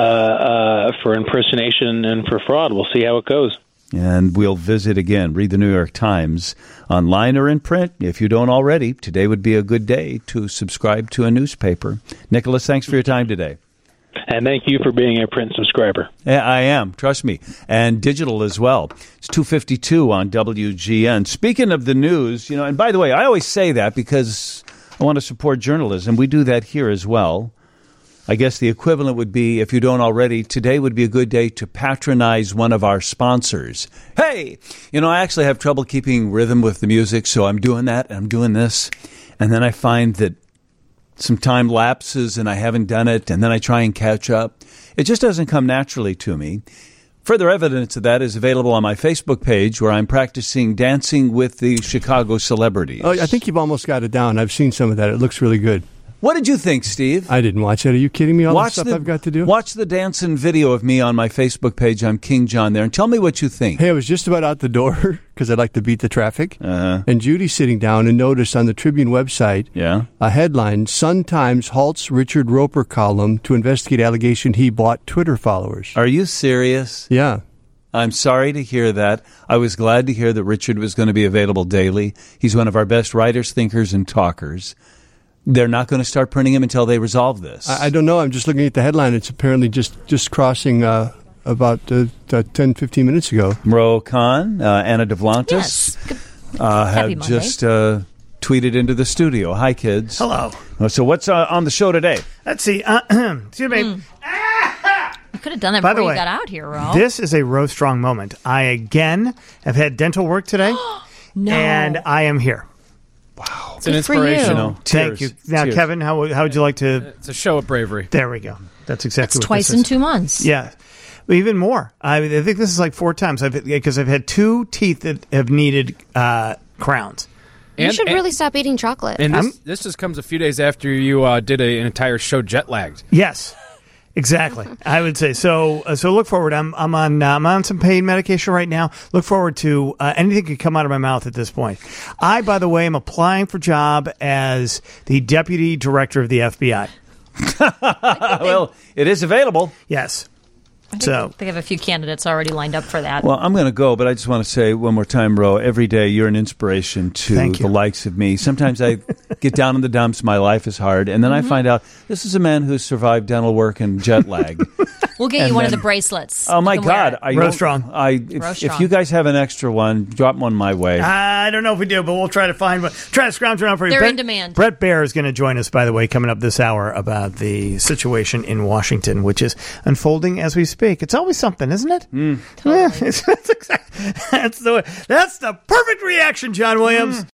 for impersonation and for fraud. We'll see how it goes. And we'll visit again. Read the New York Times online or in print. If you don't already, today would be a good day to subscribe to a newspaper. Nicholas, thanks for your time today. And thank you for being a print subscriber. Yeah, I am. Trust me. And digital as well. It's 2:52 on WGN. Speaking of the news, and by the way, I always say that because I want to support journalism. We do that here as well. I guess the equivalent would be, if you don't already, today would be a good day to patronize one of our sponsors. Hey, I actually have trouble keeping rhythm with the music, so I'm doing that, and I'm doing this. And then I find that some time lapses and I haven't done it, and then I try and catch up. It just doesn't come naturally to me. Further evidence of that is available on my Facebook page, where I'm practicing dancing with the Chicago celebrities. Oh, I think you've almost got it down. I've seen some of that. It looks really good. What did you think, Steve? I didn't watch it. Are you kidding me? All the stuff I've got to do? Watch the dancing video of me on my Facebook page. I'm King John there. And tell me what you think. Hey, I was just about out the door because I'd like to beat the traffic. Uh-huh. And Judy's sitting down and noticed on the Tribune website a headline, Sun Times halts Richard Roper column to investigate allegation he bought Twitter followers. Are you serious? Yeah. I'm sorry to hear that. I was glad to hear that Richard was going to be available daily. He's one of our best writers, thinkers, and talkers. They're not going to start printing him until they resolve this. I don't know. I'm just looking at the headline. It's apparently just crossing about 10, 15 minutes ago. Ro Khan, Anna Devlantis, have just tweeted into the studio. Hi, kids. Hello. So what's on the show today? Let's see. Excuse me. You could have done that By before the way, you got out here, Ro. This is a Ro Strong moment. I, again, have had dental work today. No. And I am here. Wow. It's an inspirational. Thank you. Now, Cheers. Kevin, how would you like to... It's a show of bravery. There we go. That's exactly It's what twice this is. in 2 months. Yeah. Even more. I think this is like 4 times because I've had 2 teeth that have needed crowns. You should really stop eating chocolate. And this just comes a few days after you did an entire show jet lagged. Yes. Exactly. I would say so. So look forward. I'm on some pain medication right now. Look forward to anything could come out of my mouth at this point. I, by the way, am applying for a job as the deputy director of the FBI. Well, it is available. Yes. I think I have a few candidates already lined up for that. Well, I'm going to go, but I just want to say one more time, Ro, every day you're an inspiration to the likes of me. Sometimes I get down in the dumps, my life is hard, and then I find out this is a man who's survived dental work and jet lag. We'll get you one of the bracelets. Oh, my God. Ro Strong. If you guys have an extra one, drop one my way. I don't know if we do, but we'll try to find one. Try to scrounge around for you. They're in demand. Brett Baer is going to join us, by the way, coming up this hour about the situation in Washington, which is unfolding as we speak. It's always something, isn't it? Totally. That's the perfect reaction, John Williams.